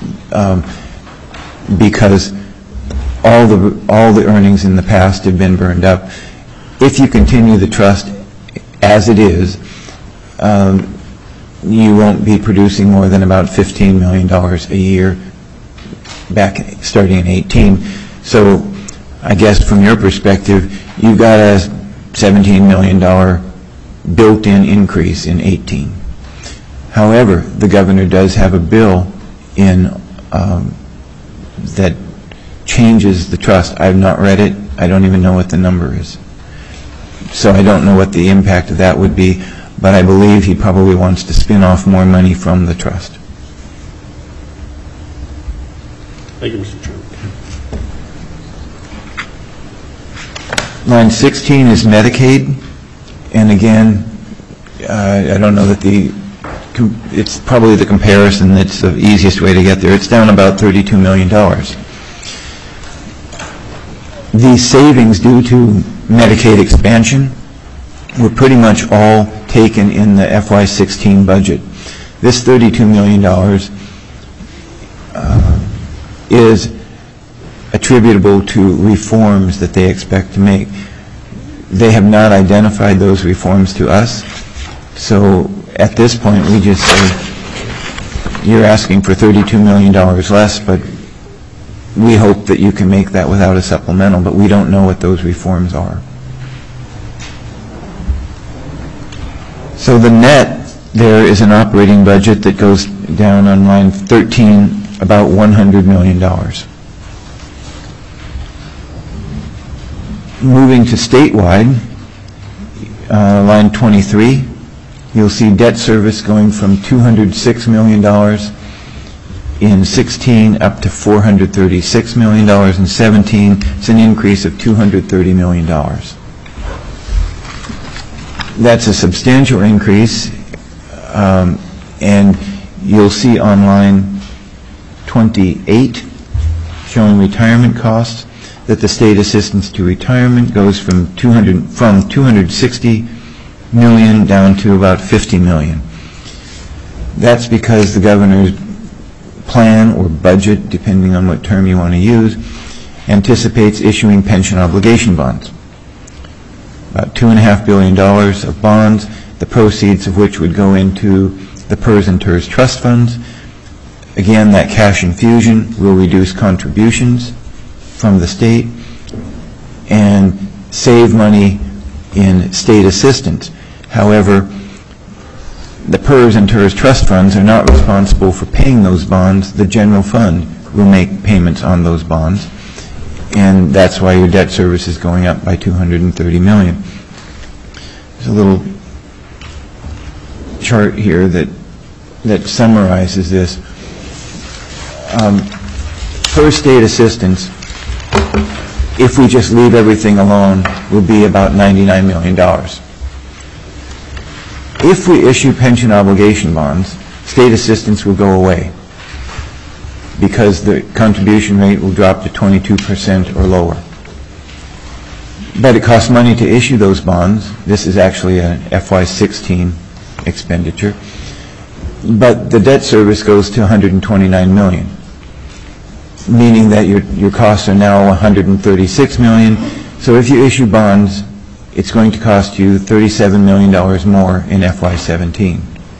because all the earnings in the past have been burned up. If you continue the trust as it is, you won't be producing more than about $15 million a year starting in 18. So I guess from your perspective, you've got a $17 million built-in increase in 18. However, the governor does have a bill in that changes the trust. I've not read it. I don't even know what the number is. So I don't know what the impact of that would be, but I believe he probably wants to spin off more money from the trust. Thank you, Mr. Chairman. Line 16 is Medicaid, and again, I don't know that it's probably the comparison that's the easiest way to get there. It's down about $32 million. These savings due to Medicaid expansion were pretty much all taken in the FY16 budget. This $32 million is attributable to reforms that they expect to make. They have not identified those reforms to us, so at this point we just say, you're asking for $32 million less, but we hope that you can make that without a supplemental, but we don't know what those reforms are. So the net there is an operating budget that goes down on line 13 about $100 million. Moving to statewide, line 23, you'll see debt service going from $206 million in 16 up to $436 million in 17. It's an increase of $230 million. That's a substantial increase, and you'll see on line 28, showing retirement costs, that the state assistance to retirement goes from 260 million down to about 50 million. That's because the governor's plan or budget, depending on what term you want to use, anticipates issuing pension obligation bonds. About $2.5 billion of bonds, the proceeds of which would go into the PERS and TERS trust funds. Again, that cash infusion will reduce contributions from the state and save money in state assistance. However, the PERS and TERS trust funds are not responsible for paying those bonds. The general fund will make payments on those bonds, and that's why your debt service is going up by $230 million. There's a little chart here that summarizes this. Per state assistance, if we just leave everything alone, will be about $99 million. If we issue pension obligation bonds, state assistance will go away because the contribution rate will drop to 22% or lower. But it costs money to issue those bonds. This is actually an FY16 expenditure. But the debt service goes to $129 million, meaning that your costs are now $136 million. So if you issue bonds, it's going to cost you $37 million more in FY17.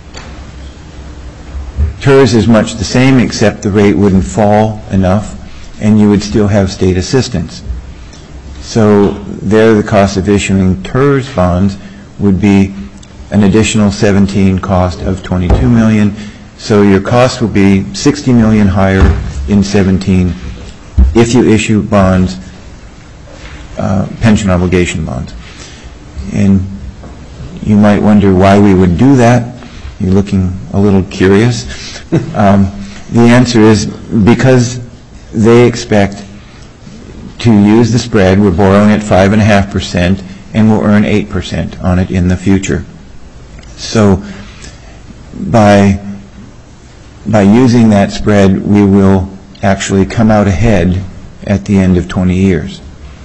TERS is much the same, except the rate wouldn't fall enough, and you would still have state assistance. So there, the cost of issuing TERS bonds would be an additional 17 cost of $22 million. So your cost will be $60 million higher in 17 if you issue bonds, pension obligation bonds. And you might wonder why we would do that. You're looking a little curious. The answer is because they expect to use the spread. We're borrowing at 5.5%, and we'll earn 8% on it in the future. So by using that spread, we will actually come out ahead at the end of 20 years.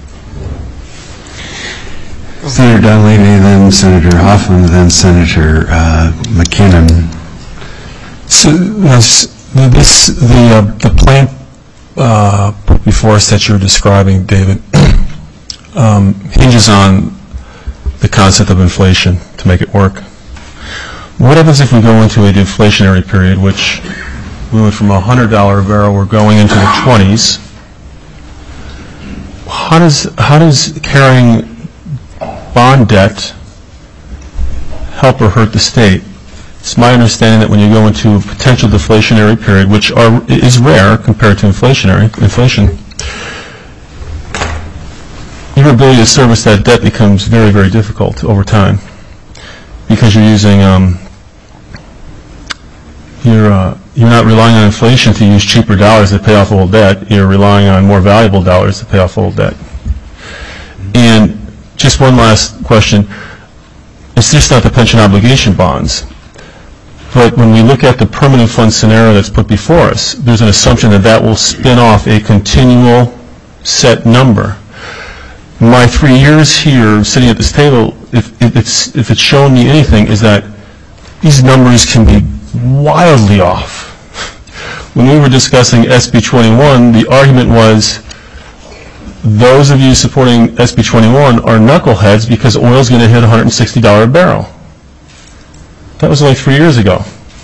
Senator Dunleavy, then Senator Hoffman, then Senator McKinnon. So the plan put before us that you're describing, David, hinges on the concept of inflation to make it work. What happens if we go into a deflationary period, which we went from $100 a barrel, we're going into the 20s? How does carrying bond debt help or hurt the state? It's my understanding that when you go into a potential deflationary period, which is rare compared to inflation, your ability to service that debt becomes very, very difficult over time because you're using you're not relying on inflation to use cheaper dollars to pay off old debt. You're relying on more valuable dollars to pay off old debt. And just one last question. It's just not the pension obligation bonds. But when we look at the permanent fund scenario that's put before us, there's an assumption that that will spin off a continual set number. My 3 years here sitting at this table, if it's shown me anything, is that these numbers can be wildly off. When we were discussing SB 21, the argument was those of you supporting SB 21 are knuckleheads because oil's going to hit $160 a barrel. That was only 3 years ago.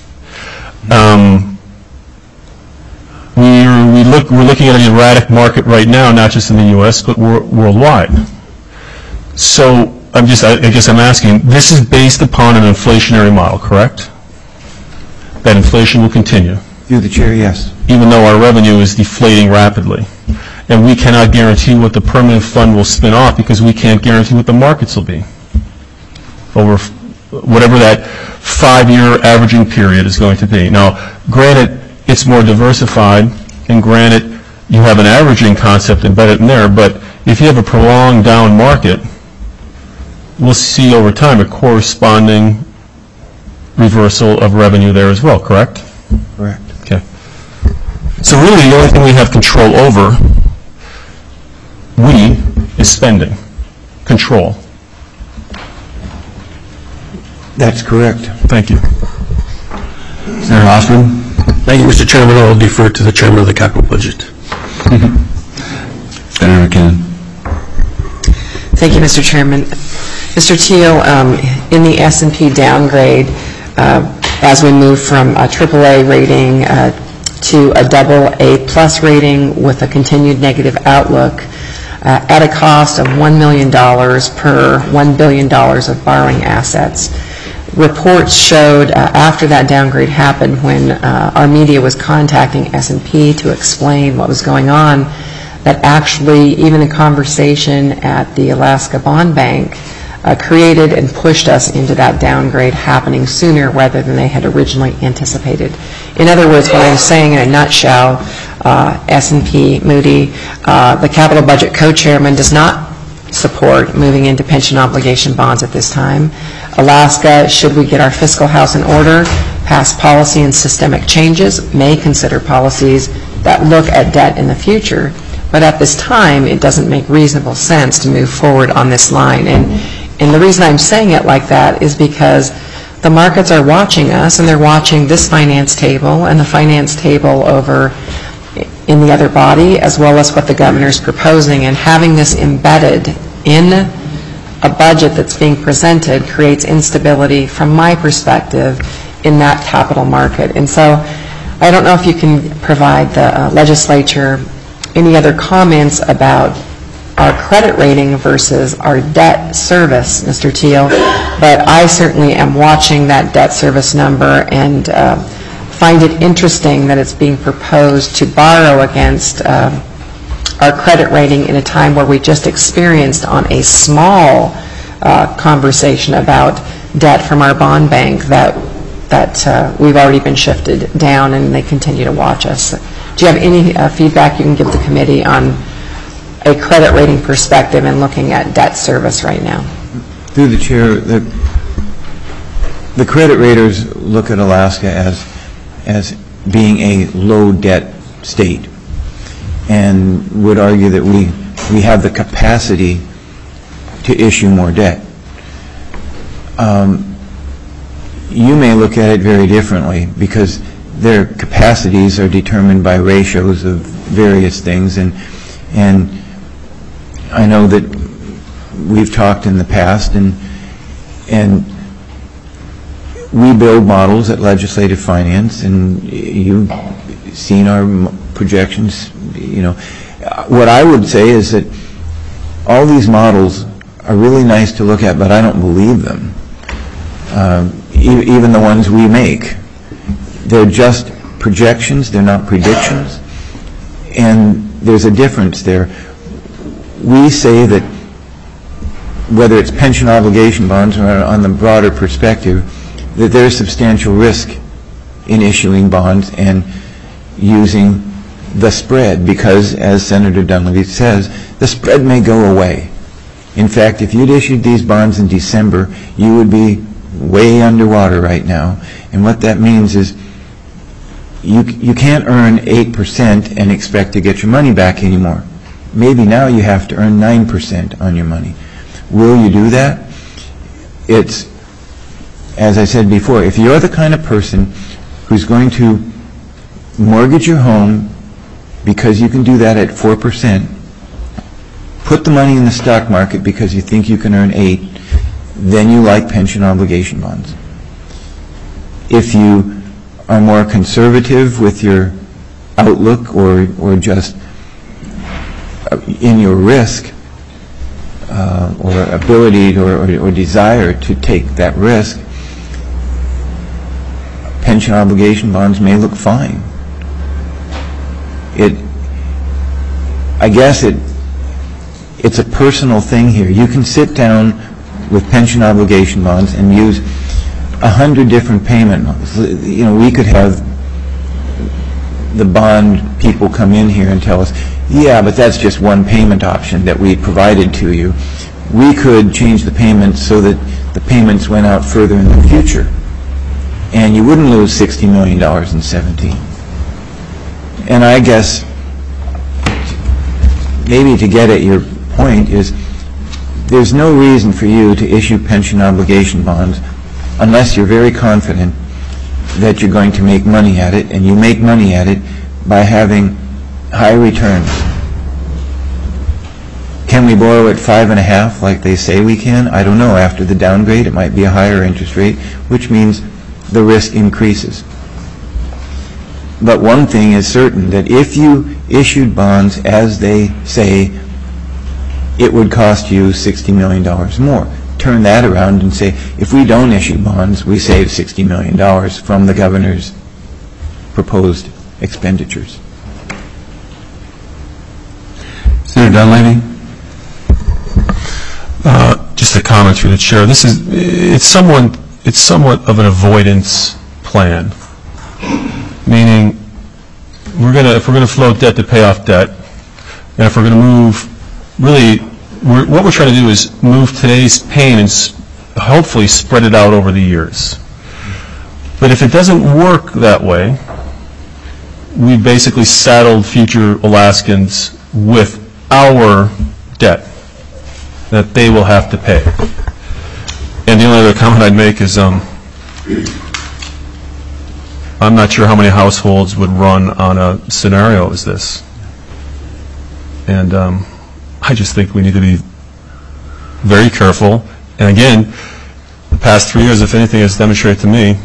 We're looking at an erratic market right now, not just in the U.S., but worldwide. So I guess I'm asking, this is based upon an inflationary model, correct? That inflation will continue. Through the chair, yes. Even though our revenue is deflating rapidly. And we cannot guarantee what the permanent fund will spin off because we can't guarantee what the markets will be over whatever that 5-year averaging period is going to be. Now, granted, it's more diversified, and granted, you have an averaging concept embedded in there, but if you have a prolonged down market, we'll see over time a corresponding reversal of revenue there as well, correct? Correct. Okay. So really, the only thing we have control over, is spending. Control. That's correct. Thank you. Senator Hoffman. Thank you, Mr. Chairman. I'll defer to the Chairman of the Capital Budget. Senator McKinnon. Thank you, Mr. Chairman. Mr. Teal, in the S&P downgrade, as we move from a AAA rating to a AA+ rating with a continued negative outlook, at a cost of $1 million per $1 billion of borrowing assets, reports showed after that downgrade happened, when our media was contacting S&P to explain what was going on, that actually even a conversation at the Alaska Bond Bank created and pushed us into that downgrade happening sooner rather than they had originally anticipated. In other words, what I'm saying in a nutshell, S&P, Moody, the capital budget co-chairman does not support moving into pension obligation bonds at this time. Alaska, should we get our fiscal house in order, pass policy and systemic changes, may consider policies that look at debt in the future. But at this time, it doesn't make reasonable sense to move forward on this line. And the reason I'm saying it like that is because the markets are watching us, and they're watching this finance table and the finance table over in the other body, as well as what the governor's proposing. And having this embedded in a budget that's being presented creates instability, from my perspective, in that capital market. And so I don't know if you can provide the legislature any other comments about our credit rating versus our debt service, Mr. Teal, but I certainly am watching that debt service number and find it interesting that it's being proposed to borrow against our credit rating in a time where we just experienced on a small conversation about debt from our bond bank that we've already been shifted down, and they continue to watch us. Do you have any feedback you can give the committee on a credit rating perspective and looking at debt service right now? Through the chair, the credit raters look at Alaska as being a low debt state, and would argue that we have the capacity to issue more debt. You may look at it very differently, because their capacities are determined by ratios of various things, and I know that we've talked in the past, and we build models at Legislative Finance, and you've seen our projections. You know, what I would say is that all these models are really nice to look at, but I don't believe them. Even the ones we make, they're just projections, they're not predictions, and there's a difference there. We say that whether it's pension obligation bonds or on the broader perspective, that there's substantial risk in issuing bonds and using the spread, because, as Senator Dunleavy says, the spread may go away. In fact, if you'd issued these bonds in December, you would be way underwater right now. And what that means is you can't earn 8% and expect to get your money back anymore. Maybe now you have to earn 9% on your money. Will you do that? It's, as I said before, if you're the kind of person who's going to mortgage your home because you can do that at 4%, put the money in the stock market because you think you can earn 8%, then you like pension obligation bonds. If you are more conservative with your outlook or just in your risk or ability or desire to take that risk, pension obligation bonds may look fine. I guess it's a personal thing here. You can sit down with pension obligation bonds and use 100 different payment models. You know, we could have the bond people come in here and tell us, yeah, but that's just one payment option that we provided to you. We could change the payments so that the payments went out further in the future, and you wouldn't lose $60 million in 17. And I guess maybe to get at your point is there's no reason for you to issue pension obligation bonds unless you're very confident that you're going to make money at it, and you make money at it by having high returns. Can we borrow at 5.5 like they say we can? I don't know. After the downgrade, it might be a higher interest rate, which means the risk increases. But one thing is certain, that if you issued bonds as they say, it would cost you $60 million more. turn that around and say, if we don't issue bonds, we save $60 million from the governor's proposed expenditures. Senator Dunleavy? Just a comment through the chair. It's somewhat of an avoidance plan, meaning if we're going to float debt to pay off debt, and if we're going to move, really, what we're trying to do is move today's pain and hopefully spread it out over the years. But if it doesn't work that way, we basically saddled future Alaskans with our debt that they will have to pay. And the only other comment I'd make is I'm not sure how many households would run on a scenario as this. And I just think we need to be very careful. And again, the past 3 years, if anything, has demonstrated to me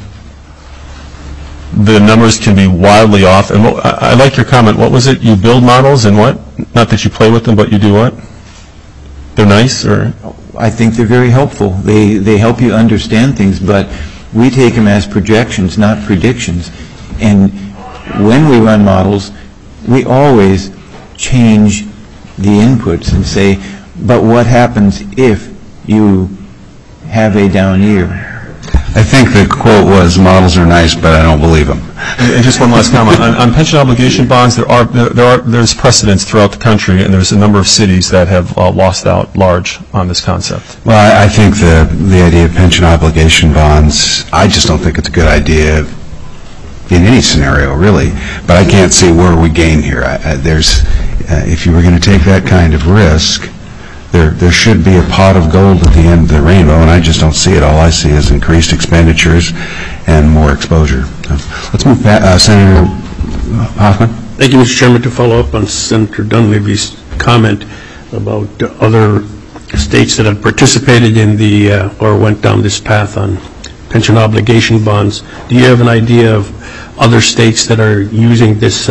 the numbers can be wildly off. And I like your comment. What was it? You build models and what? Not that you play with them, but you do what? They're nice, or? I think they're very helpful. They help you understand things, but we take them as projections, not predictions. And when we run models, we always change the inputs and say, but what happens if you have a down year? I think the quote was, models are nice, but I don't believe them. And just one last comment. On pension obligation bonds, there's precedents throughout the country, and there's a number of cities that have lost out large on this concept. Well, I think the idea of pension obligation bonds, I just don't think it's a good idea in any scenario, really. But I can't see where we gain here. If you were going to take that kind of risk, there should be a pot of gold at the end of the rainbow, and I just don't see it. All I see is increased expenditures and more exposure. Let's move back. Senator Hoffman? Thank you, Mr. Chairman. To follow up on Senator Dunleavy's comment about other states that have participated in the or went down this path on pension obligation bonds, do you have an idea of other states that are using this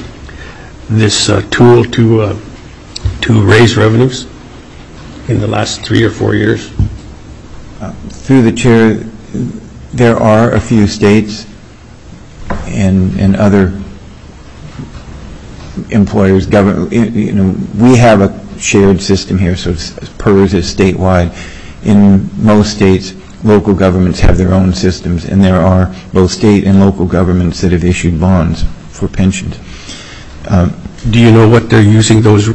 tool to raise revenues in the last 3 or 4 years? Through the chair, there are a few states and other employers, government. We have a shared system here, so PERS is statewide. In most states, local governments have their own systems, and there are both state and local governments that have issued bonds for pensions. Do you know what they're using those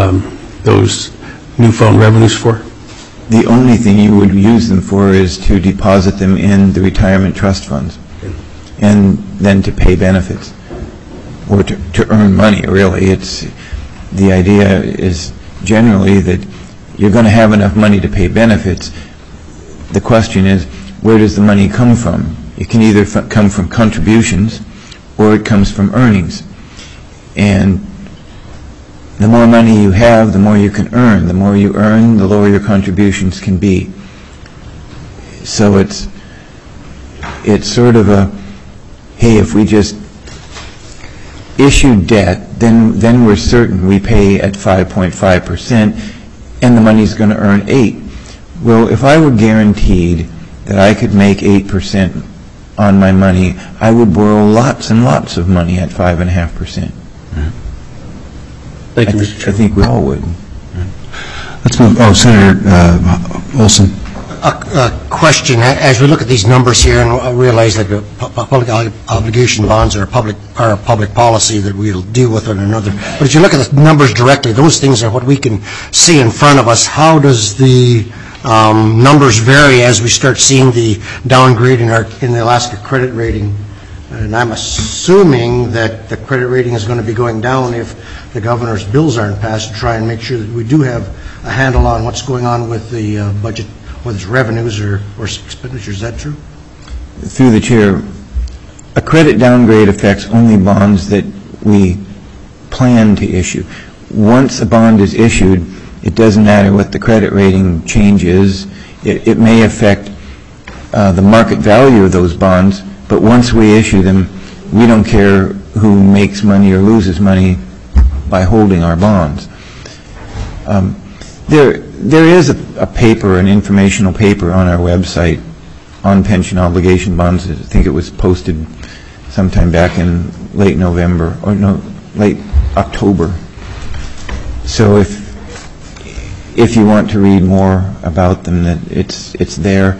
newfound revenues for? The only thing you would use them for is to deposit them in the retirement trust funds, and then to pay benefits, or to earn money, really. The idea is generally that you're going to have enough money to pay benefits. The question is, where does the money come from? It can either come from contributions or it comes from earnings. And the more money you have, the more you can earn. The more you earn, the lower your contributions can be. So it's sort of a, hey, if we just issue debt, then we're certain we pay at 5.5%, and the money's going to earn 8. Well, if I were guaranteed that I could make 8% on my money, I would borrow lots and lots of money at 5.5%. Thank you, Mr. Chairman. I think we all would. Let's move. Oh, Senator Olson. A question. As we look at these numbers here, and I realize that public obligation bonds are a public policy that we'll deal with in another. But if you look at the numbers directly, those things are what we can see in front of us. How does the numbers vary as we start seeing the downgrade in the Alaska credit rating? And I'm assuming that the credit rating is going to be going down if the governor's bills aren't passed, to try and make sure that we do have a handle on what's going on with the budget, whether it's revenues or expenditures. Is that true? Through the chair, a credit downgrade affects only bonds that we plan to issue. Once a bond is issued, it doesn't matter what the credit rating change is. It may affect the market value of those bonds, but once we issue them, we don't care who makes money or loses money by holding our bonds. There is a paper, an informational paper on our website on pension obligation bonds. I think it was posted sometime back in late November, or no, late October. So if you want to read more about them, that it's there.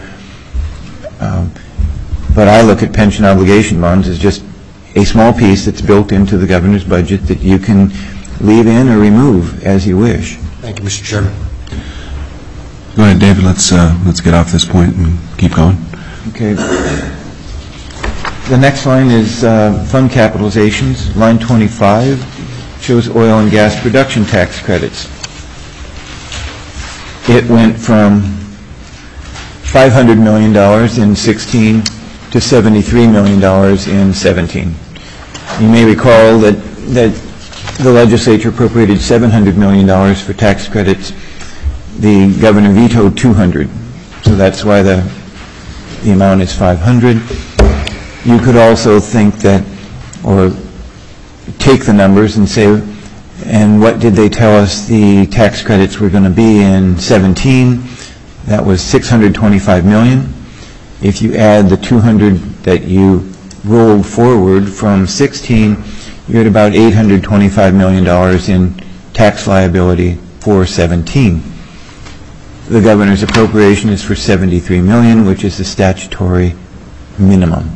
But I look at pension obligation bonds as just a small piece that's built into the governor's budget that you can leave in or remove as you wish. Thank you, Mr. Chairman. Go ahead, David, let's get off this point and keep going. Okay. The next line is fund capitalizations. Line 25 shows oil and gas production tax credits. It went from $500 million in 16 to $73 million in 17. You may recall that the legislature appropriated $700 million for tax credits. The governor vetoed 200, so that's why the amount is 500. You could also think that, or take the numbers and say, and what did they tell us the tax credits were going to be in 17? That was $625 million. If you add the 200 that you rolled forward from 16, you're at about $825 million in tax liability for 17. The governor's appropriation is for $73 million, which is the statutory minimum.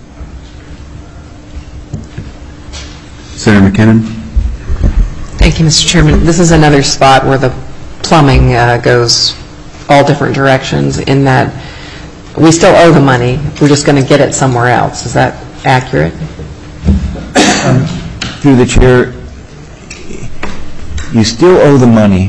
Senator McKinnon? Thank you, Mr. Chairman. This is another spot where the plumbing goes all different directions in that we still owe the money. We're just going to get it somewhere else. Is that accurate? Through the chair, you still owe the money.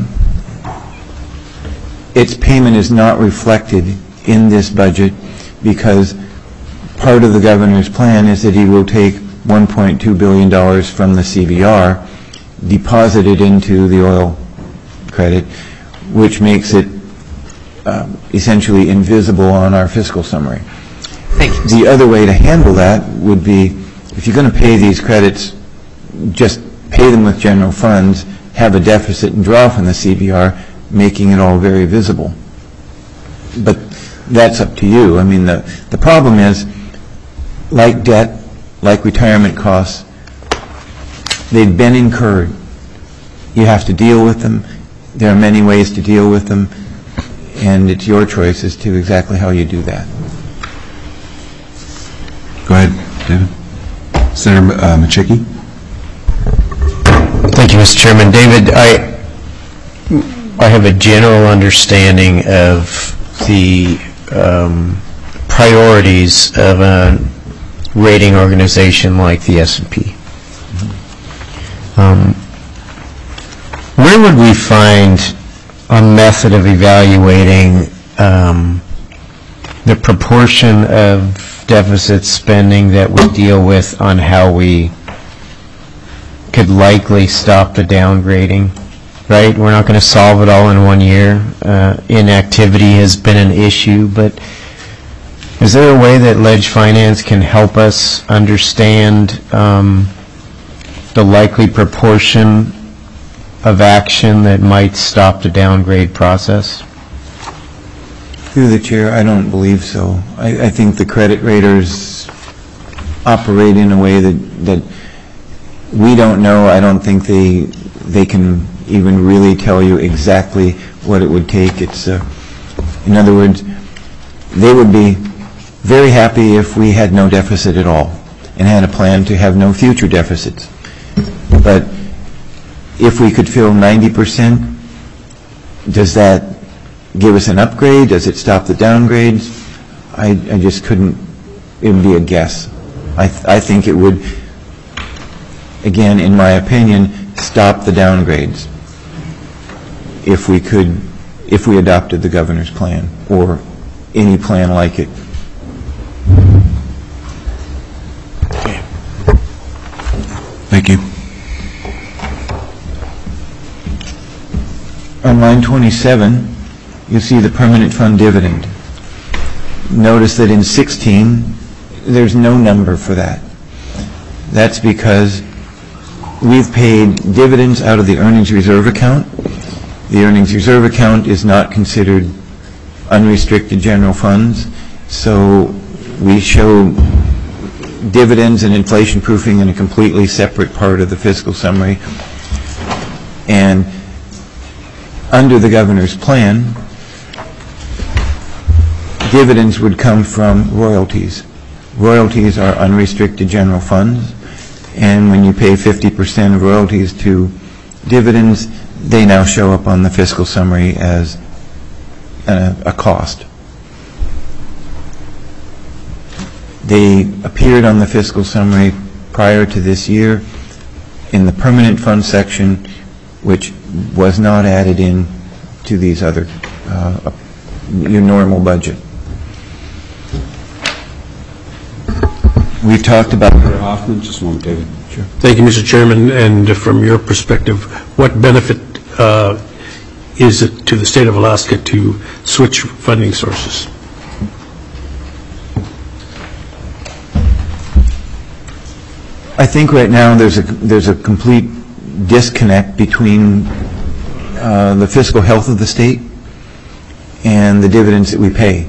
Its payment is not reflected in this budget because part of the governor's plan is that he will take $1.2 billion from the CBR, deposit it into the oil credit, which makes it essentially invisible on our fiscal summary. Thank you. The other way to handle that would be, if you're going to pay these credits, just pay them with general funds, have a deficit and draw from the CBR, making it all very visible. But that's up to you. I mean, the problem is, like debt, like retirement costs, they've been incurred. You have to deal with them. There are many ways to deal with them, and it's your choice as to exactly how you do that. Go ahead, David. Senator Machicki? Thank you, Mr. Chairman. David, I have a general understanding of the priorities of a rating organization like the S&P. Where would we find a method of evaluating the proportion of deficit spending that we deal with on how we could likely stop the downgrading? Right? We're not going to solve it all in 1 year. Inactivity has been an issue, but is there a way that Ledge Finance can help us understand the likely proportion of action that might stop the downgrade process? Through the chair, I don't believe so. I think the credit raters operate in a way that we don't know. I don't think they can even really tell you exactly what it would take. It's in other words, they would be very happy if we had no deficit at all and had a plan to have no future deficits. But if we could fill 90%, does that give us an upgrade? Does it stop the downgrades? I just couldn't. It would be a guess. I think it would, again, in my opinion, stop the downgrades if we adopted the governor's plan or any plan like it. Thank you. On line 27, you see the permanent fund dividend. Notice that in 16, there's no number for that. That's because we've paid dividends out of the earnings reserve account. The earnings reserve account is not considered unrestricted general funds, so we show dividends and inflation proofing in a completely separate part of the fiscal summary. And under the governor's plan, dividends would come from royalties. Royalties are unrestricted general funds, and when you pay 50% of royalties to dividends, they now show up on the fiscal summary as a cost. They appeared on the fiscal summary prior to this year in the permanent fund section, which was not added in to these other, your normal budget. We've talked about... Senator Hoffman, just a moment, David. Sure. Thank you, Mr. Chairman, and from your perspective, what benefit is it to the state of Alaska to switch funding sources? I think right now there's a complete disconnect between the fiscal health of the state and the dividends that we pay.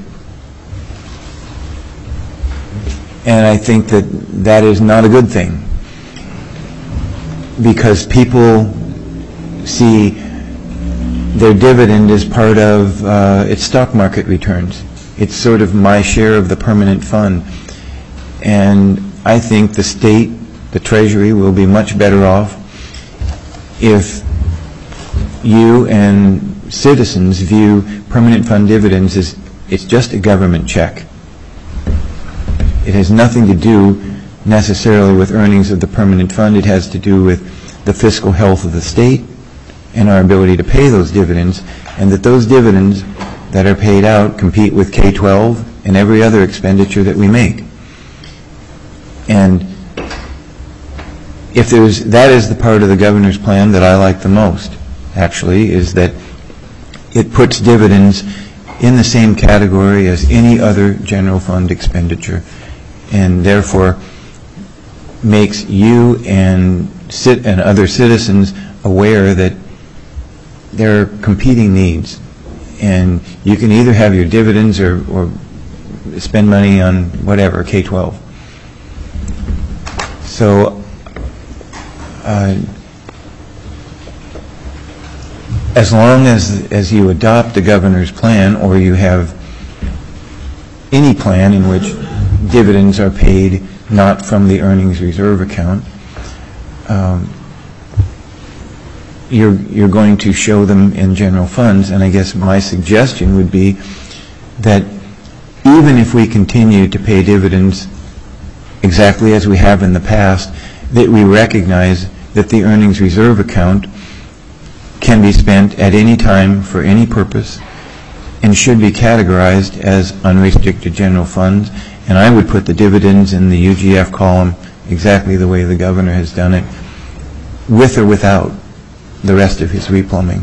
And I think that is not a good thing, because people see their dividend as part of its stock market returns. It's sort of my share of the permanent fund. And I think the state, the Treasury, will be much better off if you and citizens view permanent fund dividends as it's just a government check. It has nothing to do necessarily with earnings of the permanent fund. It has to do with the fiscal health of the state and our ability to pay those dividends, and that those dividends that are paid out compete with K-12 and every other expenditure that we make. And if that is the part of the governor's plan that I like the most, actually, is that it puts dividends in the same category as any other general fund expenditure, and therefore makes you and other citizens aware that there are competing needs, and you can either have your dividends or spend money on whatever, K-12. So as long as you adopt the governor's plan, or you have any plan in which dividends are paid not from the earnings reserve account, you're going to show them in general funds. And I guess my suggestion would be that even if we continue to pay dividends exactly as we have in the past, that we recognize that the earnings reserve account can be spent at any time for any purpose and should be categorized as unrestricted general funds. And I would put the dividends in the UGF column exactly the way the governor has done it, with or without the rest of his replumbing.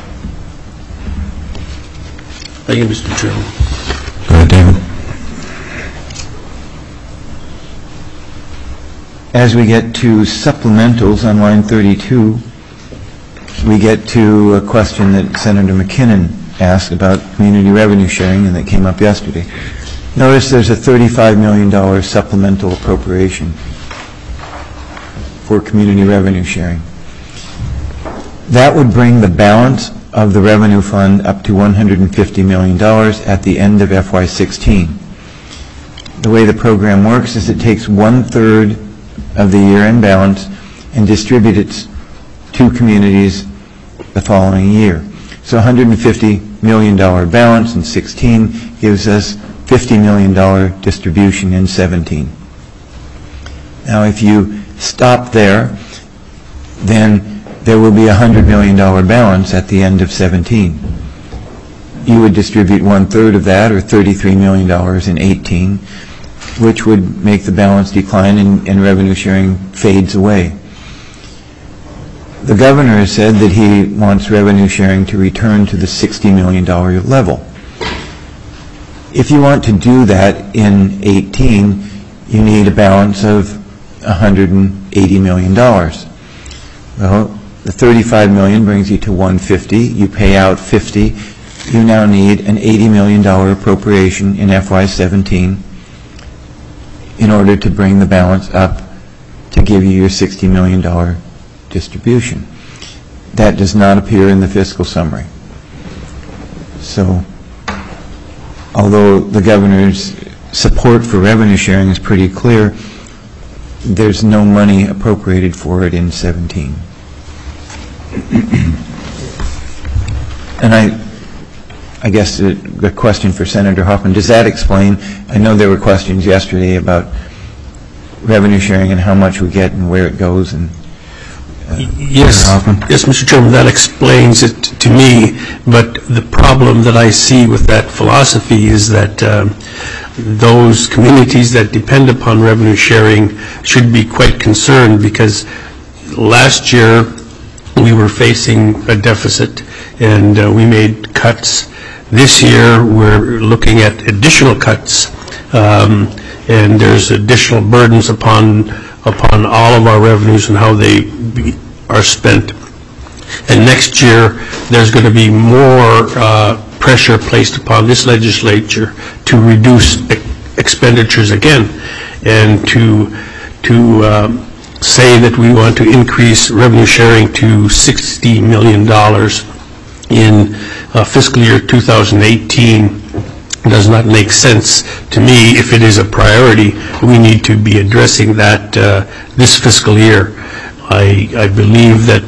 Thank you, Mr. Chairman. Go ahead, David. As we get to supplementals on line 32, we get to a question that Senator McKinnon asked about community revenue sharing, and that came up yesterday. Notice there's a $35 million supplemental appropriation for community revenue sharing. That would bring the balance of the revenue fund up to $150 million at the end of FY16. The way the program works is it takes 1/3 of the year-end balance and distributes it to communities the following year. So $150 million balance in 16 gives us $50 million distribution in 17. Now, if you stop there, then there will be a $100 million balance at the end of 17. You would distribute 1/3 of that, or $33 million in 18, which would make the balance decline and revenue sharing fades away. The governor has said that he wants revenue sharing to return to the $60 million level. If you want to do that in 18, you need a balance of $180 million. Well, The 35 million brings you to 150. You pay out 50. You now need an $80 million appropriation in FY17 in order to bring the balance up to give you your $60 million distribution. That does not appear in the fiscal summary. So, although the governor's support for revenue sharing is pretty clear, there's no money appropriated for it in 17. And I guess the question for Senator Hoffman, does that explain, I know there were questions yesterday about revenue sharing and how much we get and where it goes, and Yes, Mr. Chairman, that explains it to me, but the problem that I see with that philosophy is that those communities that depend upon revenue sharing should be quite concerned, because last year we were facing a deficit and we made cuts. This year we're looking at additional cuts, and there's additional burdens upon all of our revenues and how they are spent. And next year, there's going to be more pressure placed upon this legislature to reduce expenditures again, and to say that we want to increase revenue sharing to $60 million in fiscal year 2018 does not make sense to me. If it is a priority, we need to be addressing that this fiscal year. I believe that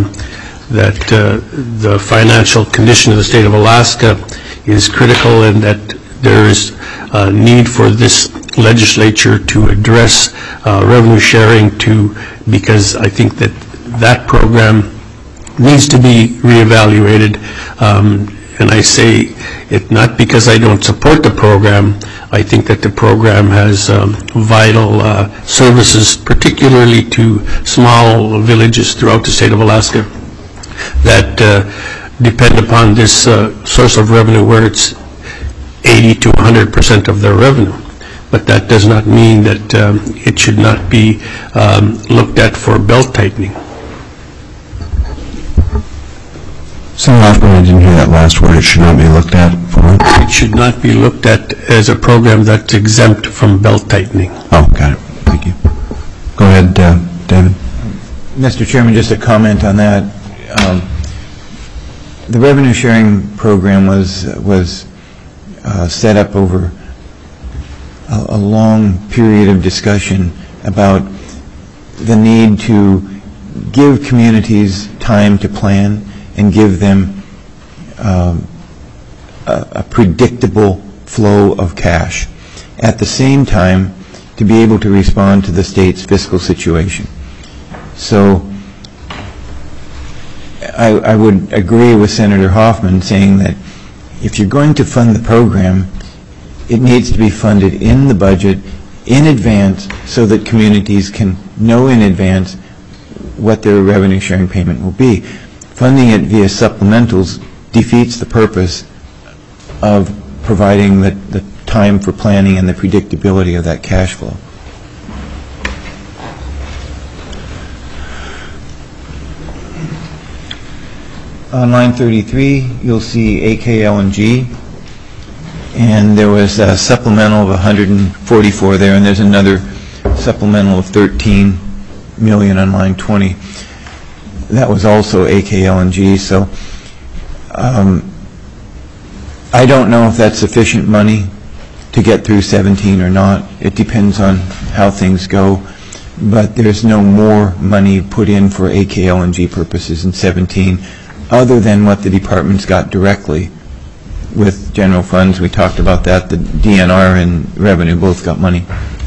the financial condition of the state of Alaska is critical, and that there is a need for this legislature to address revenue sharing because I think that program needs to be reevaluated. And I say it not because I don't support the program. I think that the program has vital services, particularly to small villages throughout the state of Alaska, that depend upon this source of revenue, where it's 80 to 100% of their revenue. But that does not mean that it should not be looked at for belt tightening. Senator Hoffman, I didn't hear that last word. It should not be looked at for it? It should not be looked at as a program that's exempt from belt tightening. Oh, got it. Thank you. Go ahead, David. Mr. Chairman, just a comment on that. The revenue sharing program was set up over a long period of discussion about the need to give communities time to plan and give them a predictable flow of cash. At the same time, to be able to respond to the state's fiscal situation. So I would agree with Senator Hoffman saying that if you're going to fund the program, it needs to be funded in the budget in advance so that communities can know in advance what their revenue sharing payment will be. Funding it via supplementals defeats the purpose of providing the time for planning and the predictability of that cash flow. On line 33, you'll see AKLNG, and there was a supplemental of 144 there, and there's another supplemental of 13 million on line 20. That was also AKLNG, so I don't know if that's sufficient money to get through 17 or not. It depends on how things go, but there's no more money put in for AKLNG purposes in 17 other than what the departments got directly with general funds. We talked about that. The DNR and revenue both got money.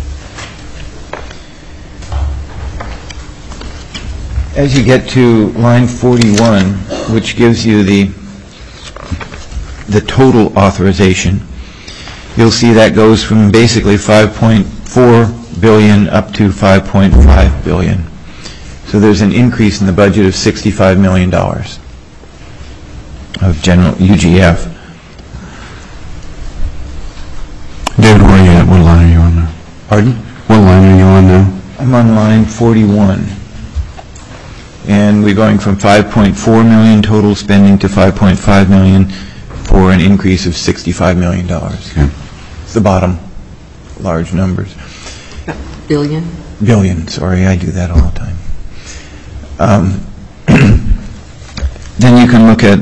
As you get to line 41, which gives you the total authorization, you'll see that goes from basically 5.4 billion up to 5.5 billion. So there's an increase in the budget of $65 million of general UGF. David, where are you at? What line are you on now? Pardon? What line are you on now? I'm on line 41. And we're going from 5.4 million total spending to 5.5 million for an increase of $65 million. It's the bottom large numbers. Billion? Billion, sorry, I do that all the time. Then you can look at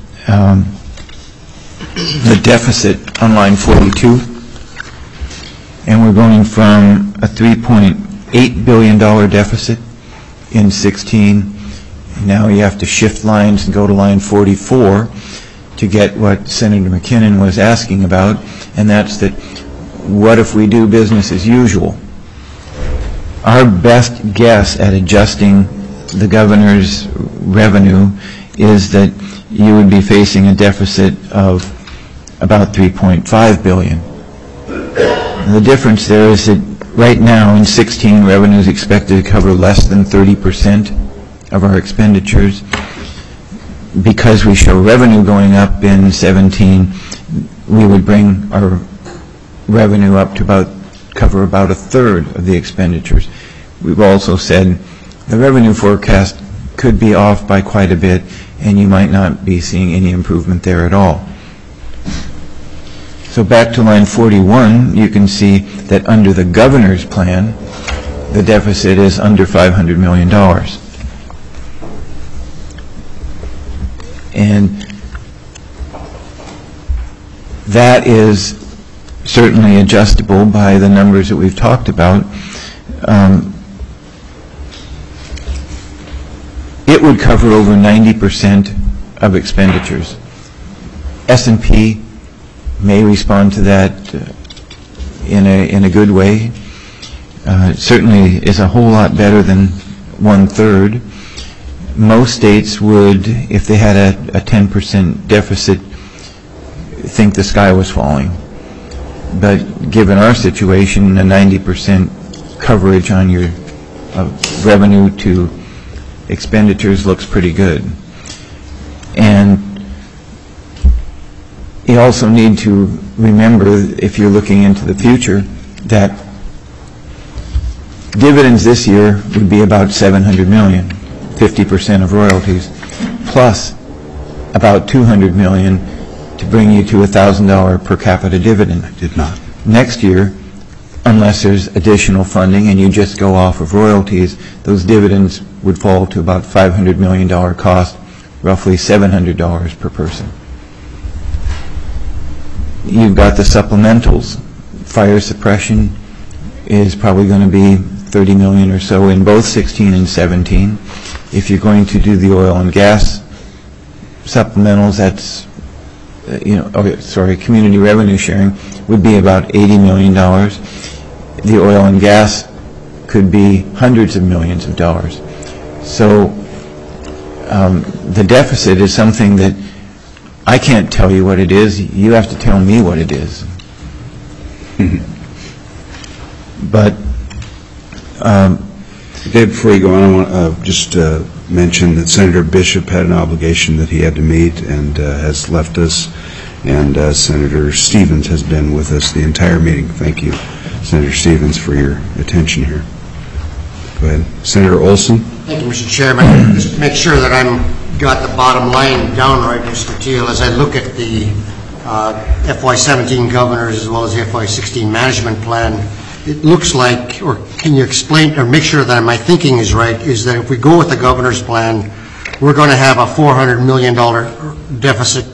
the deficit on line 42, and we're going from a $3.8 billion deficit in 16. Now you have to shift lines and go to line 44 to get what Senator McKinnon was asking about, and that's that what if we do business as usual? Our best guess at adjusting the governor's revenue is that you would be facing a deficit of about $3.5 billion. The difference there is that right now in 16, revenue is expected to cover less than 30% of our expenditures. Because we show revenue going up in 17, we would bring our revenue up to cover about a third of the expenditures. We've also said the revenue forecast could be off by quite a bit, and you might not be seeing any improvement there at all. So back to line 41, you can see that under the governor's plan, the deficit is under $500 million. And that is certainly adjustable by the numbers that we've talked about. It would cover over 90% of expenditures. S&P may respond to that in a good way. It certainly is a whole lot better than 1/3. Most states would, if they had a 10% deficit, think the sky was falling. But given our situation, a 90% coverage on your revenue to expenditures looks pretty good. And you also need to remember, if you're looking into the future, that dividends this year would be about $700 million, 50% of royalties, plus about $200 million to bring you to $1,000 per capita dividend. I did not. Next year, unless there's additional funding and you just go off of royalties, those dividends would fall to about $500 million cost, roughly $700 per person. You've got the supplementals. Fire suppression is probably going to be $30 million or so in both 16 and 17. If you're going to do the oil and gas supplementals, that's, community revenue sharing would be about $80 million. The oil and gas could be hundreds of millions of dollars. So the deficit is something that I can't tell you what it is. You have to tell me what it is. But Dave, before you go on, I want to just mention that Senator Bishop had an obligation that he had to meet and has left us, and Senator Stevens has been with us the entire meeting. Thank you, Senator Stevens, for your attention here. Go ahead. Senator Olson. Thank you, Mr. Chairman. Just to make sure that I'm got the bottom line down right, Mr. Teal, as I look at the FY17 governors as well as the FY16 management plan, it looks like, or can you explain or make sure that my thinking is right, is that if we go with the governor's plan, we're going to have a $400 million deficit,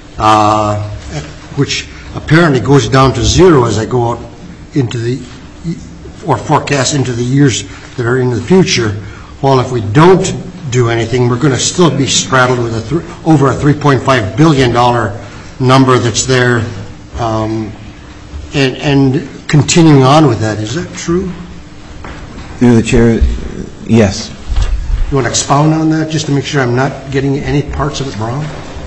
which apparently goes down to zero as I go out into or forecast into the years that are in the future, while if we don't do anything, we're going to still be straddled with over a $3.5 billion number that's there, and continuing on with that. Is that true? Through the chair, yes. You want to expound on that just to make sure I'm not getting any parts of it wrong?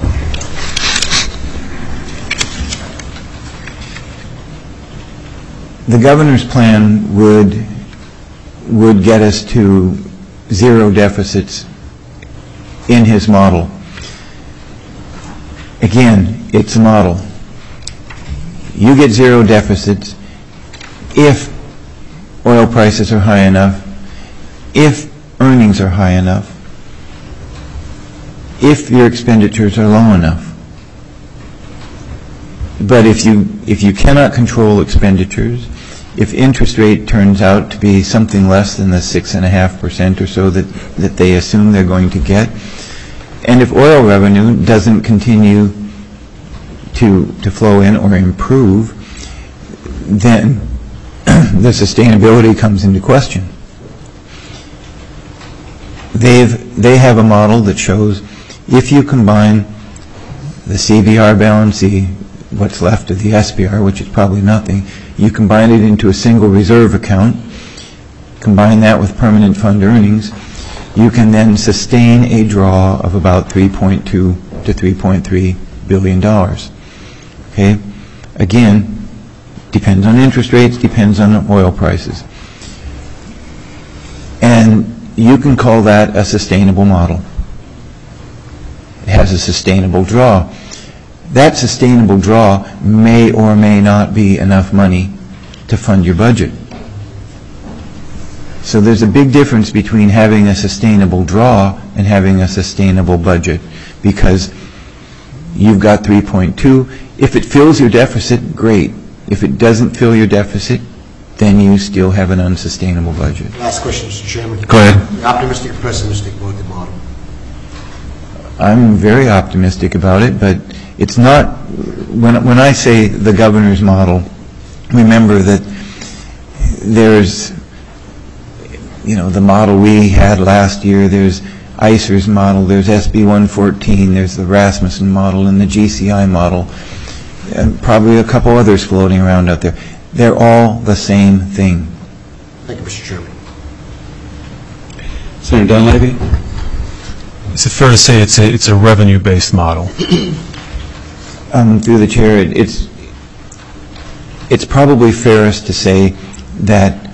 The governor's plan would get us to zero deficits in his model. Again, it's a model. You get zero deficits if oil prices are high enough, if earnings are high enough, if your expenditures are low enough. But if you cannot control expenditures, if interest rate turns out to be something less than the 6.5% or so that they assume they're going to get, and if oil revenue doesn't continue to flow in or improve, then the sustainability comes into question. They have a model that shows if you combine the CBR balance, what's left of the SBR, which is probably nothing, you combine it into a single reserve account, combine that with permanent fund earnings, you can then sustain a draw of about $3.2 to $3.3 billion. Okay? Again, depends on interest rates, depends on oil prices. And you can call that a sustainable model. It has a sustainable draw. That sustainable draw may or may not be enough money to fund your budget. So there's a big difference between having a sustainable draw and having a sustainable budget, because you've got 3.2. If it fills your deficit, great. If it doesn't fill your deficit, then you still have an unsustainable budget. Last question, Mr. Chairman. Go ahead. Are you optimistic or pessimistic about the model? I'm very optimistic about it, but it's not, when I say the governor's model, remember that there's, the model we had last year, there's ICER's model, there's SB 114, there's the Rasmussen model and the GCI model, and probably a couple others floating around out there. They're all the same thing. Thank you, Mr. Chairman. Senator Dunleavy? Is it fair to say it's a revenue-based model? Through the chair, it's probably fairest to say that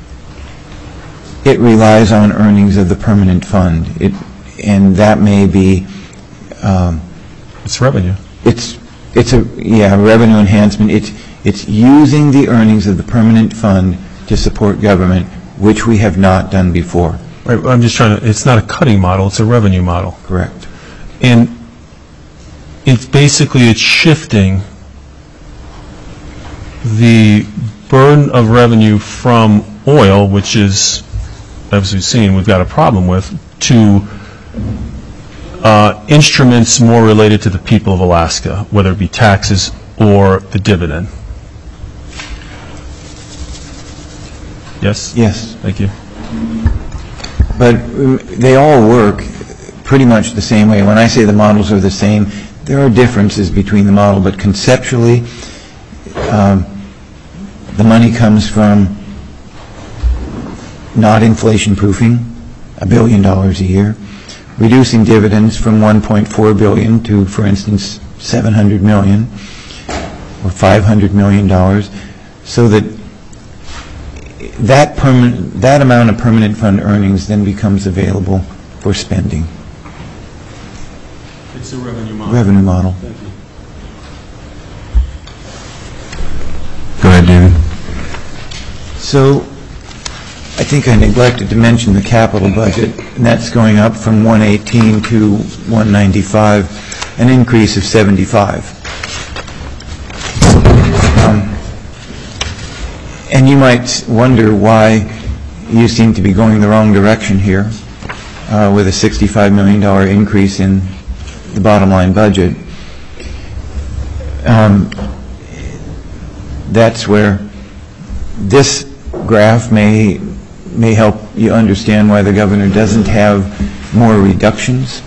it relies on earnings of the permanent fund. And that may be... It's revenue. It's a revenue enhancement. It's using the earnings of the permanent fund to support government, which we have not done before. Right, I'm just trying to, it's not a cutting model, it's a revenue model. Correct. And it's shifting the burden of revenue from oil, which is, as we've seen, we've got a problem with, to instruments more related to the people of Alaska, whether it be taxes or the dividend. Yes? Yes. Thank you. But they all work pretty much the same way. When I say the models are the same, there are differences between the model, but conceptually, the money comes from not inflation proofing, $1 billion a year, reducing dividends from $1.4 billion to, for instance, $700 million or $500 million, so that that amount of permanent fund earnings then becomes available for spending. It's a revenue model. Revenue model. Thank you. Go ahead, David. So I think I neglected to mention the capital budget, and that's going up from 118 to 195, an increase of 75. And you might wonder why you seem to be going the wrong direction here with a $65 million increase in the bottom line budget. That's where this graph may help you understand why the governor doesn't have more reductions.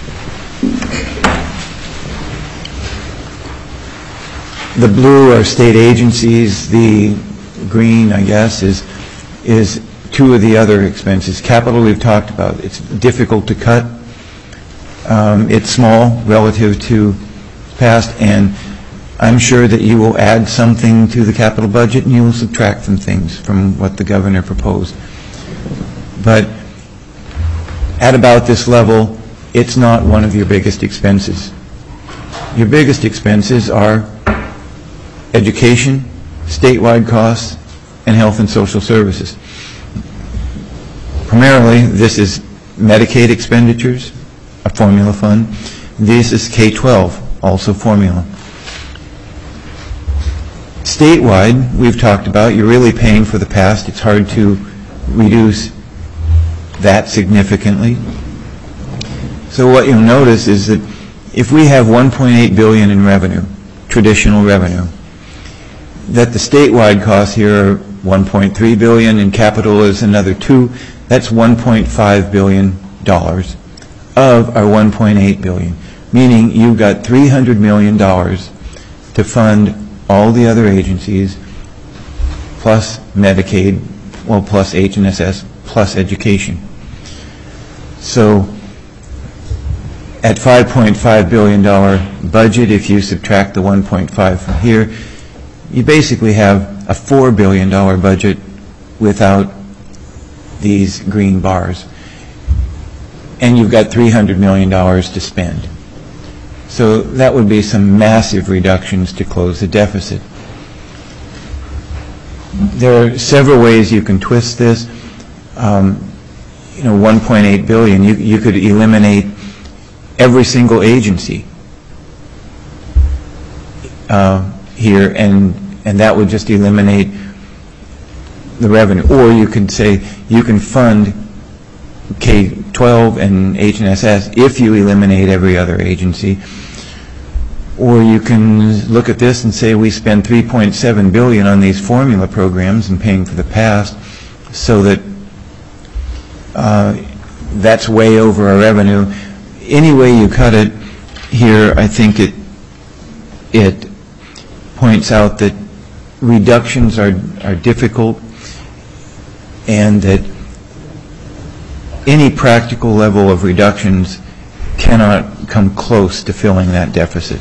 The blue are state agencies. The green, I guess, is two of the other expenses. Capital we've talked about. It's difficult to cut. It's small relative to past, and I'm sure that you will add something to the capital budget and you will subtract some things from what the governor proposed. But at about this level, it's not one of your biggest expenses. Your biggest expenses are education, statewide costs, and health and social services. Primarily, this is Medicaid expenditures, a formula fund. This is K-12, also formula. Statewide, we've talked about, you're really paying for the past. It's hard to reduce that significantly. So what you'll notice is that if we have $1.8 billion in revenue, traditional revenue, that the statewide costs here are $1.3 billion, and capital is another $2 billion. That's $1.5 billion of our $1.8 billion, meaning you've got $300 million to fund all the other agencies, plus Medicaid, well, plus H&SS, plus education. So at $5.5 billion budget, if you subtract the 1.5 from here, you basically have a $4 billion budget without these green bars. And you've got $300 million to spend. So that would be some massive reductions to close the deficit. There are several ways you can twist this. 1.8 billion, you could eliminate every single agency here, and that would just eliminate the revenue. Or you could say you can fund K-12 and H&SS if you eliminate every other agency. Or you can look at this and say we spend $3.7 billion on these formula programs and paying for the past, so that that's way over our revenue. Any way you cut it here, I think it points out that reductions are difficult, and that any practical level of reductions cannot come close to filling that deficit.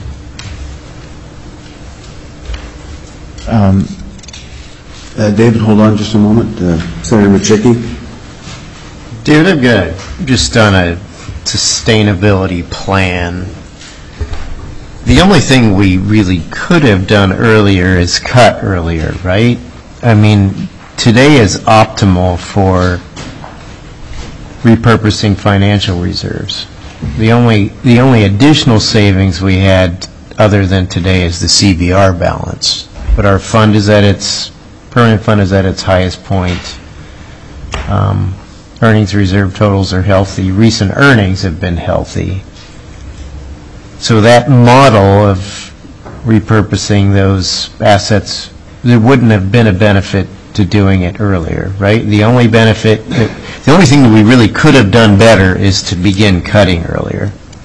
David, hold on just a moment. Senator Maczicki. David, I've got just done a sustainability plan. The only thing we really could have done earlier is cut earlier, right? I mean, today is optimal for repurposing financial reserves. The only additional savings we had other than today is the CBR balance. But our fund is permanent fund is at its highest point. Earnings reserve totals are healthy. Recent earnings have been healthy. So that model of repurposing those assets, there wouldn't have been a benefit to doing it earlier, right? The only thing that we really could have done better is to begin cutting earlier.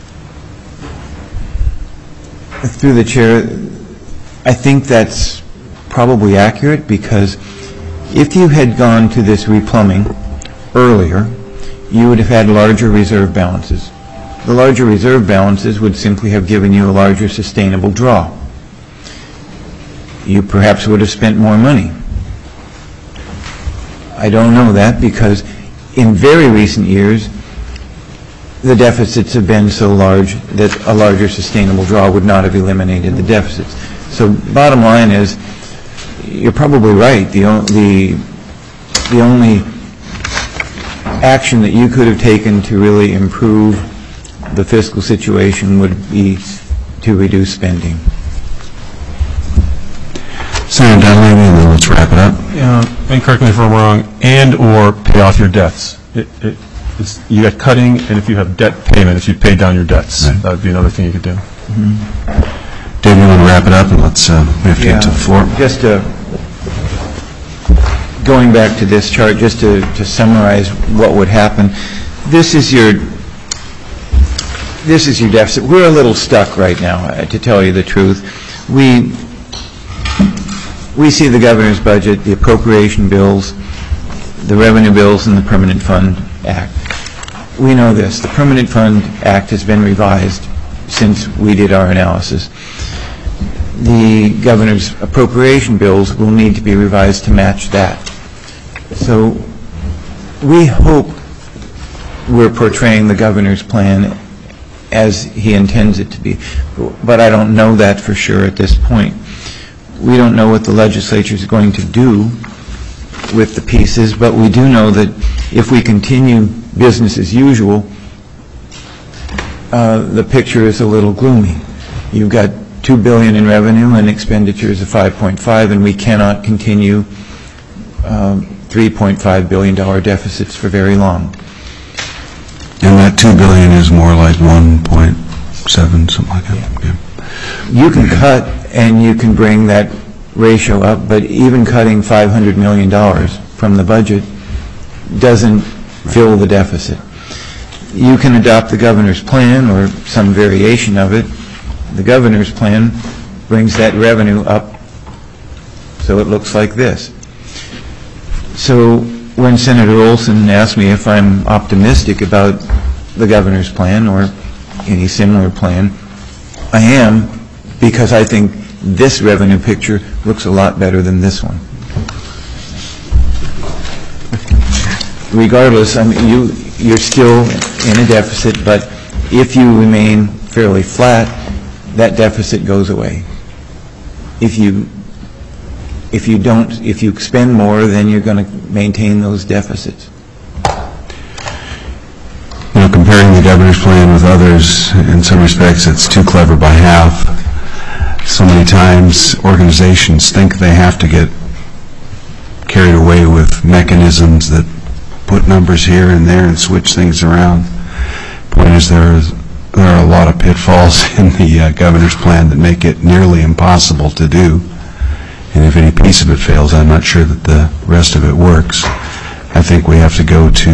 Through the chair, I think that's probably accurate, because if you had gone to this replumbing earlier, you would have had larger reserve balances. The larger reserve balances would simply have given you a larger sustainable draw. You perhaps would have spent more money. I don't know that, because in very recent years, the deficits have been so large that a larger sustainable draw would not have eliminated the deficits. So bottom line is, you're probably right. The only action that you could have taken to really improve the fiscal situation would be to reduce spending. Senator Dunleavy, and then let's wrap it up. And correct me if I'm wrong, and or pay off your debts. You got cutting, and if you have debt payment, if you pay down your debts, right, that would be another thing you could do. Mm-hmm. Dave, you want to wrap it up, and let's we have to get to the floor. Just going back to this chart, just to summarize what would happen. This is your deficit. We're a little stuck right now, to tell you the truth. We see the governor's budget, the appropriation bills, the revenue bills, and the Permanent Fund Act. We know this. The Permanent Fund Act has been revised since we did our analysis. The governor's appropriation bills will need to be revised to match that. So we hope we're portraying the governor's plan as he intends it to be, but I don't know that for sure at this point. We don't know what the legislature is going to do with the pieces, but we do know that if we continue business as usual, the picture is a little gloomy. You've got $2 billion in revenue and expenditures of $5.5, and we cannot continue $3.5 billion deficits for very long. And that $2 billion is more like 1.7, something like that. Yeah. You can cut and you can bring that ratio up, but even cutting $500 million from the budget doesn't fill the deficit. You can adopt the governor's plan or some variation of it. The governor's plan brings that revenue up so it looks like this. So when Senator Olson asked me if I'm optimistic about the governor's plan or any similar plan, I am, because I think this revenue picture looks a lot better than this one. Regardless, I mean, you're still in a deficit, but if you remain fairly flat, that deficit goes away. If you spend more, then you're going to maintain those deficits. You know, comparing the governor's plan with others, in some respects, it's too clever by half. So many times, organizations think they have to get carried away with mechanisms that put numbers here and there and switch things around. Point is, there are a lot of pitfalls in the governor's plan that make it nearly impossible to do. And if any piece of it fails, I'm not sure that the rest of it works. I think we have to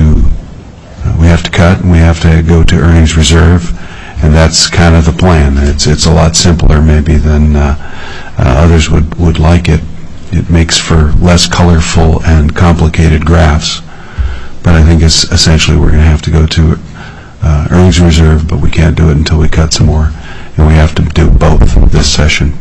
cut and we have to go to earnings reserve, and that's kind of the plan. It's a lot simpler maybe than others would like it. It makes for less colorful and complicated graphs. But I think it's essentially we're going to have to go to earnings reserve, but we can't do it until we cut some more. And we have to do both this session.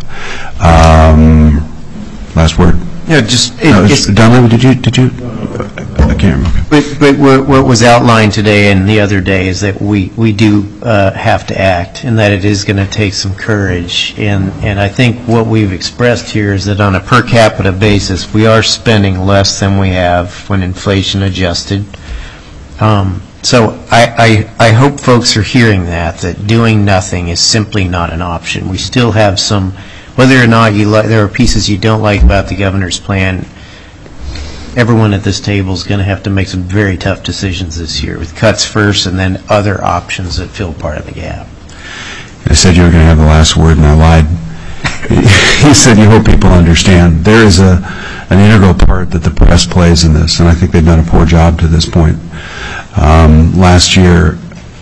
Last word. Yeah, just Dunleavy, did you? I can't remember. But what was outlined today and the other day is that we do have to act, and that it is going to take some courage. And I think what we've expressed here is that on a per capita basis, we are spending less than we have when inflation adjusted. So I hope folks are hearing that doing nothing is simply not an option. We still have some, whether or not there are pieces you don't like about the governor's plan, everyone at this table is going to have to make some very tough decisions this year, with cuts first and then other options that fill part of the gap. I said you were going to have the last word, and I lied. You said you hope people understand. There is an integral part that the press plays in this, and I think they've done a poor job to this point. Last year,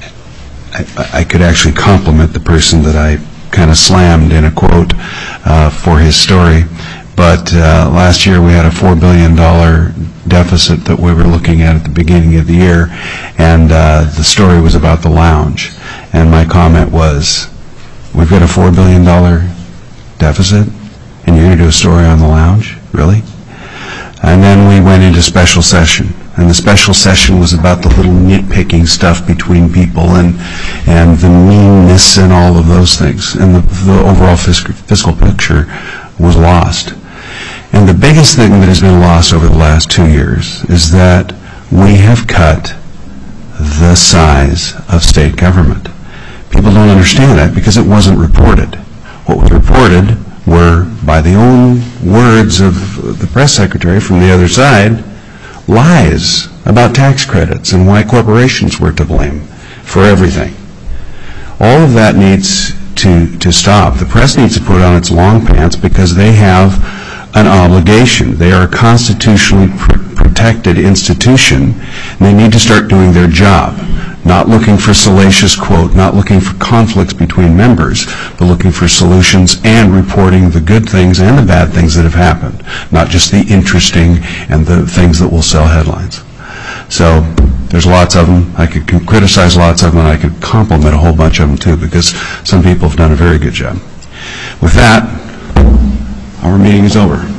I could actually compliment the person that I kind of slammed in a quote for his story. But last year we had a $4 billion deficit that we were looking at the beginning of the year, and the story was about the lounge. And my comment was, we've got a $4 billion deficit, and you're going to do a story on the lounge? Really? And then we went into special session. And the special session was about the little nitpicking stuff between people and the meanness and all of those things. And the overall fiscal picture was lost. And the biggest thing that has been lost over the last 2 years is that we have cut the size of state government. People don't understand that because it wasn't reported. What was reported were, by the own words of the press secretary from the other side, lies about tax credits and why corporations were to blame for everything. All of that needs to stop. The press needs to put on its long pants because they have an obligation. They are a constitutionally protected institution, and they need to start doing their job. Not looking for salacious quote, not looking for conflicts between members, but looking for solutions and reporting the good things and the bad things that have happened, not just the interesting and the things that will sell headlines. So there's lots of them. I could criticize lots of them, and I could compliment a whole bunch of them too, because some people have done a very good job. With that, our meeting is over.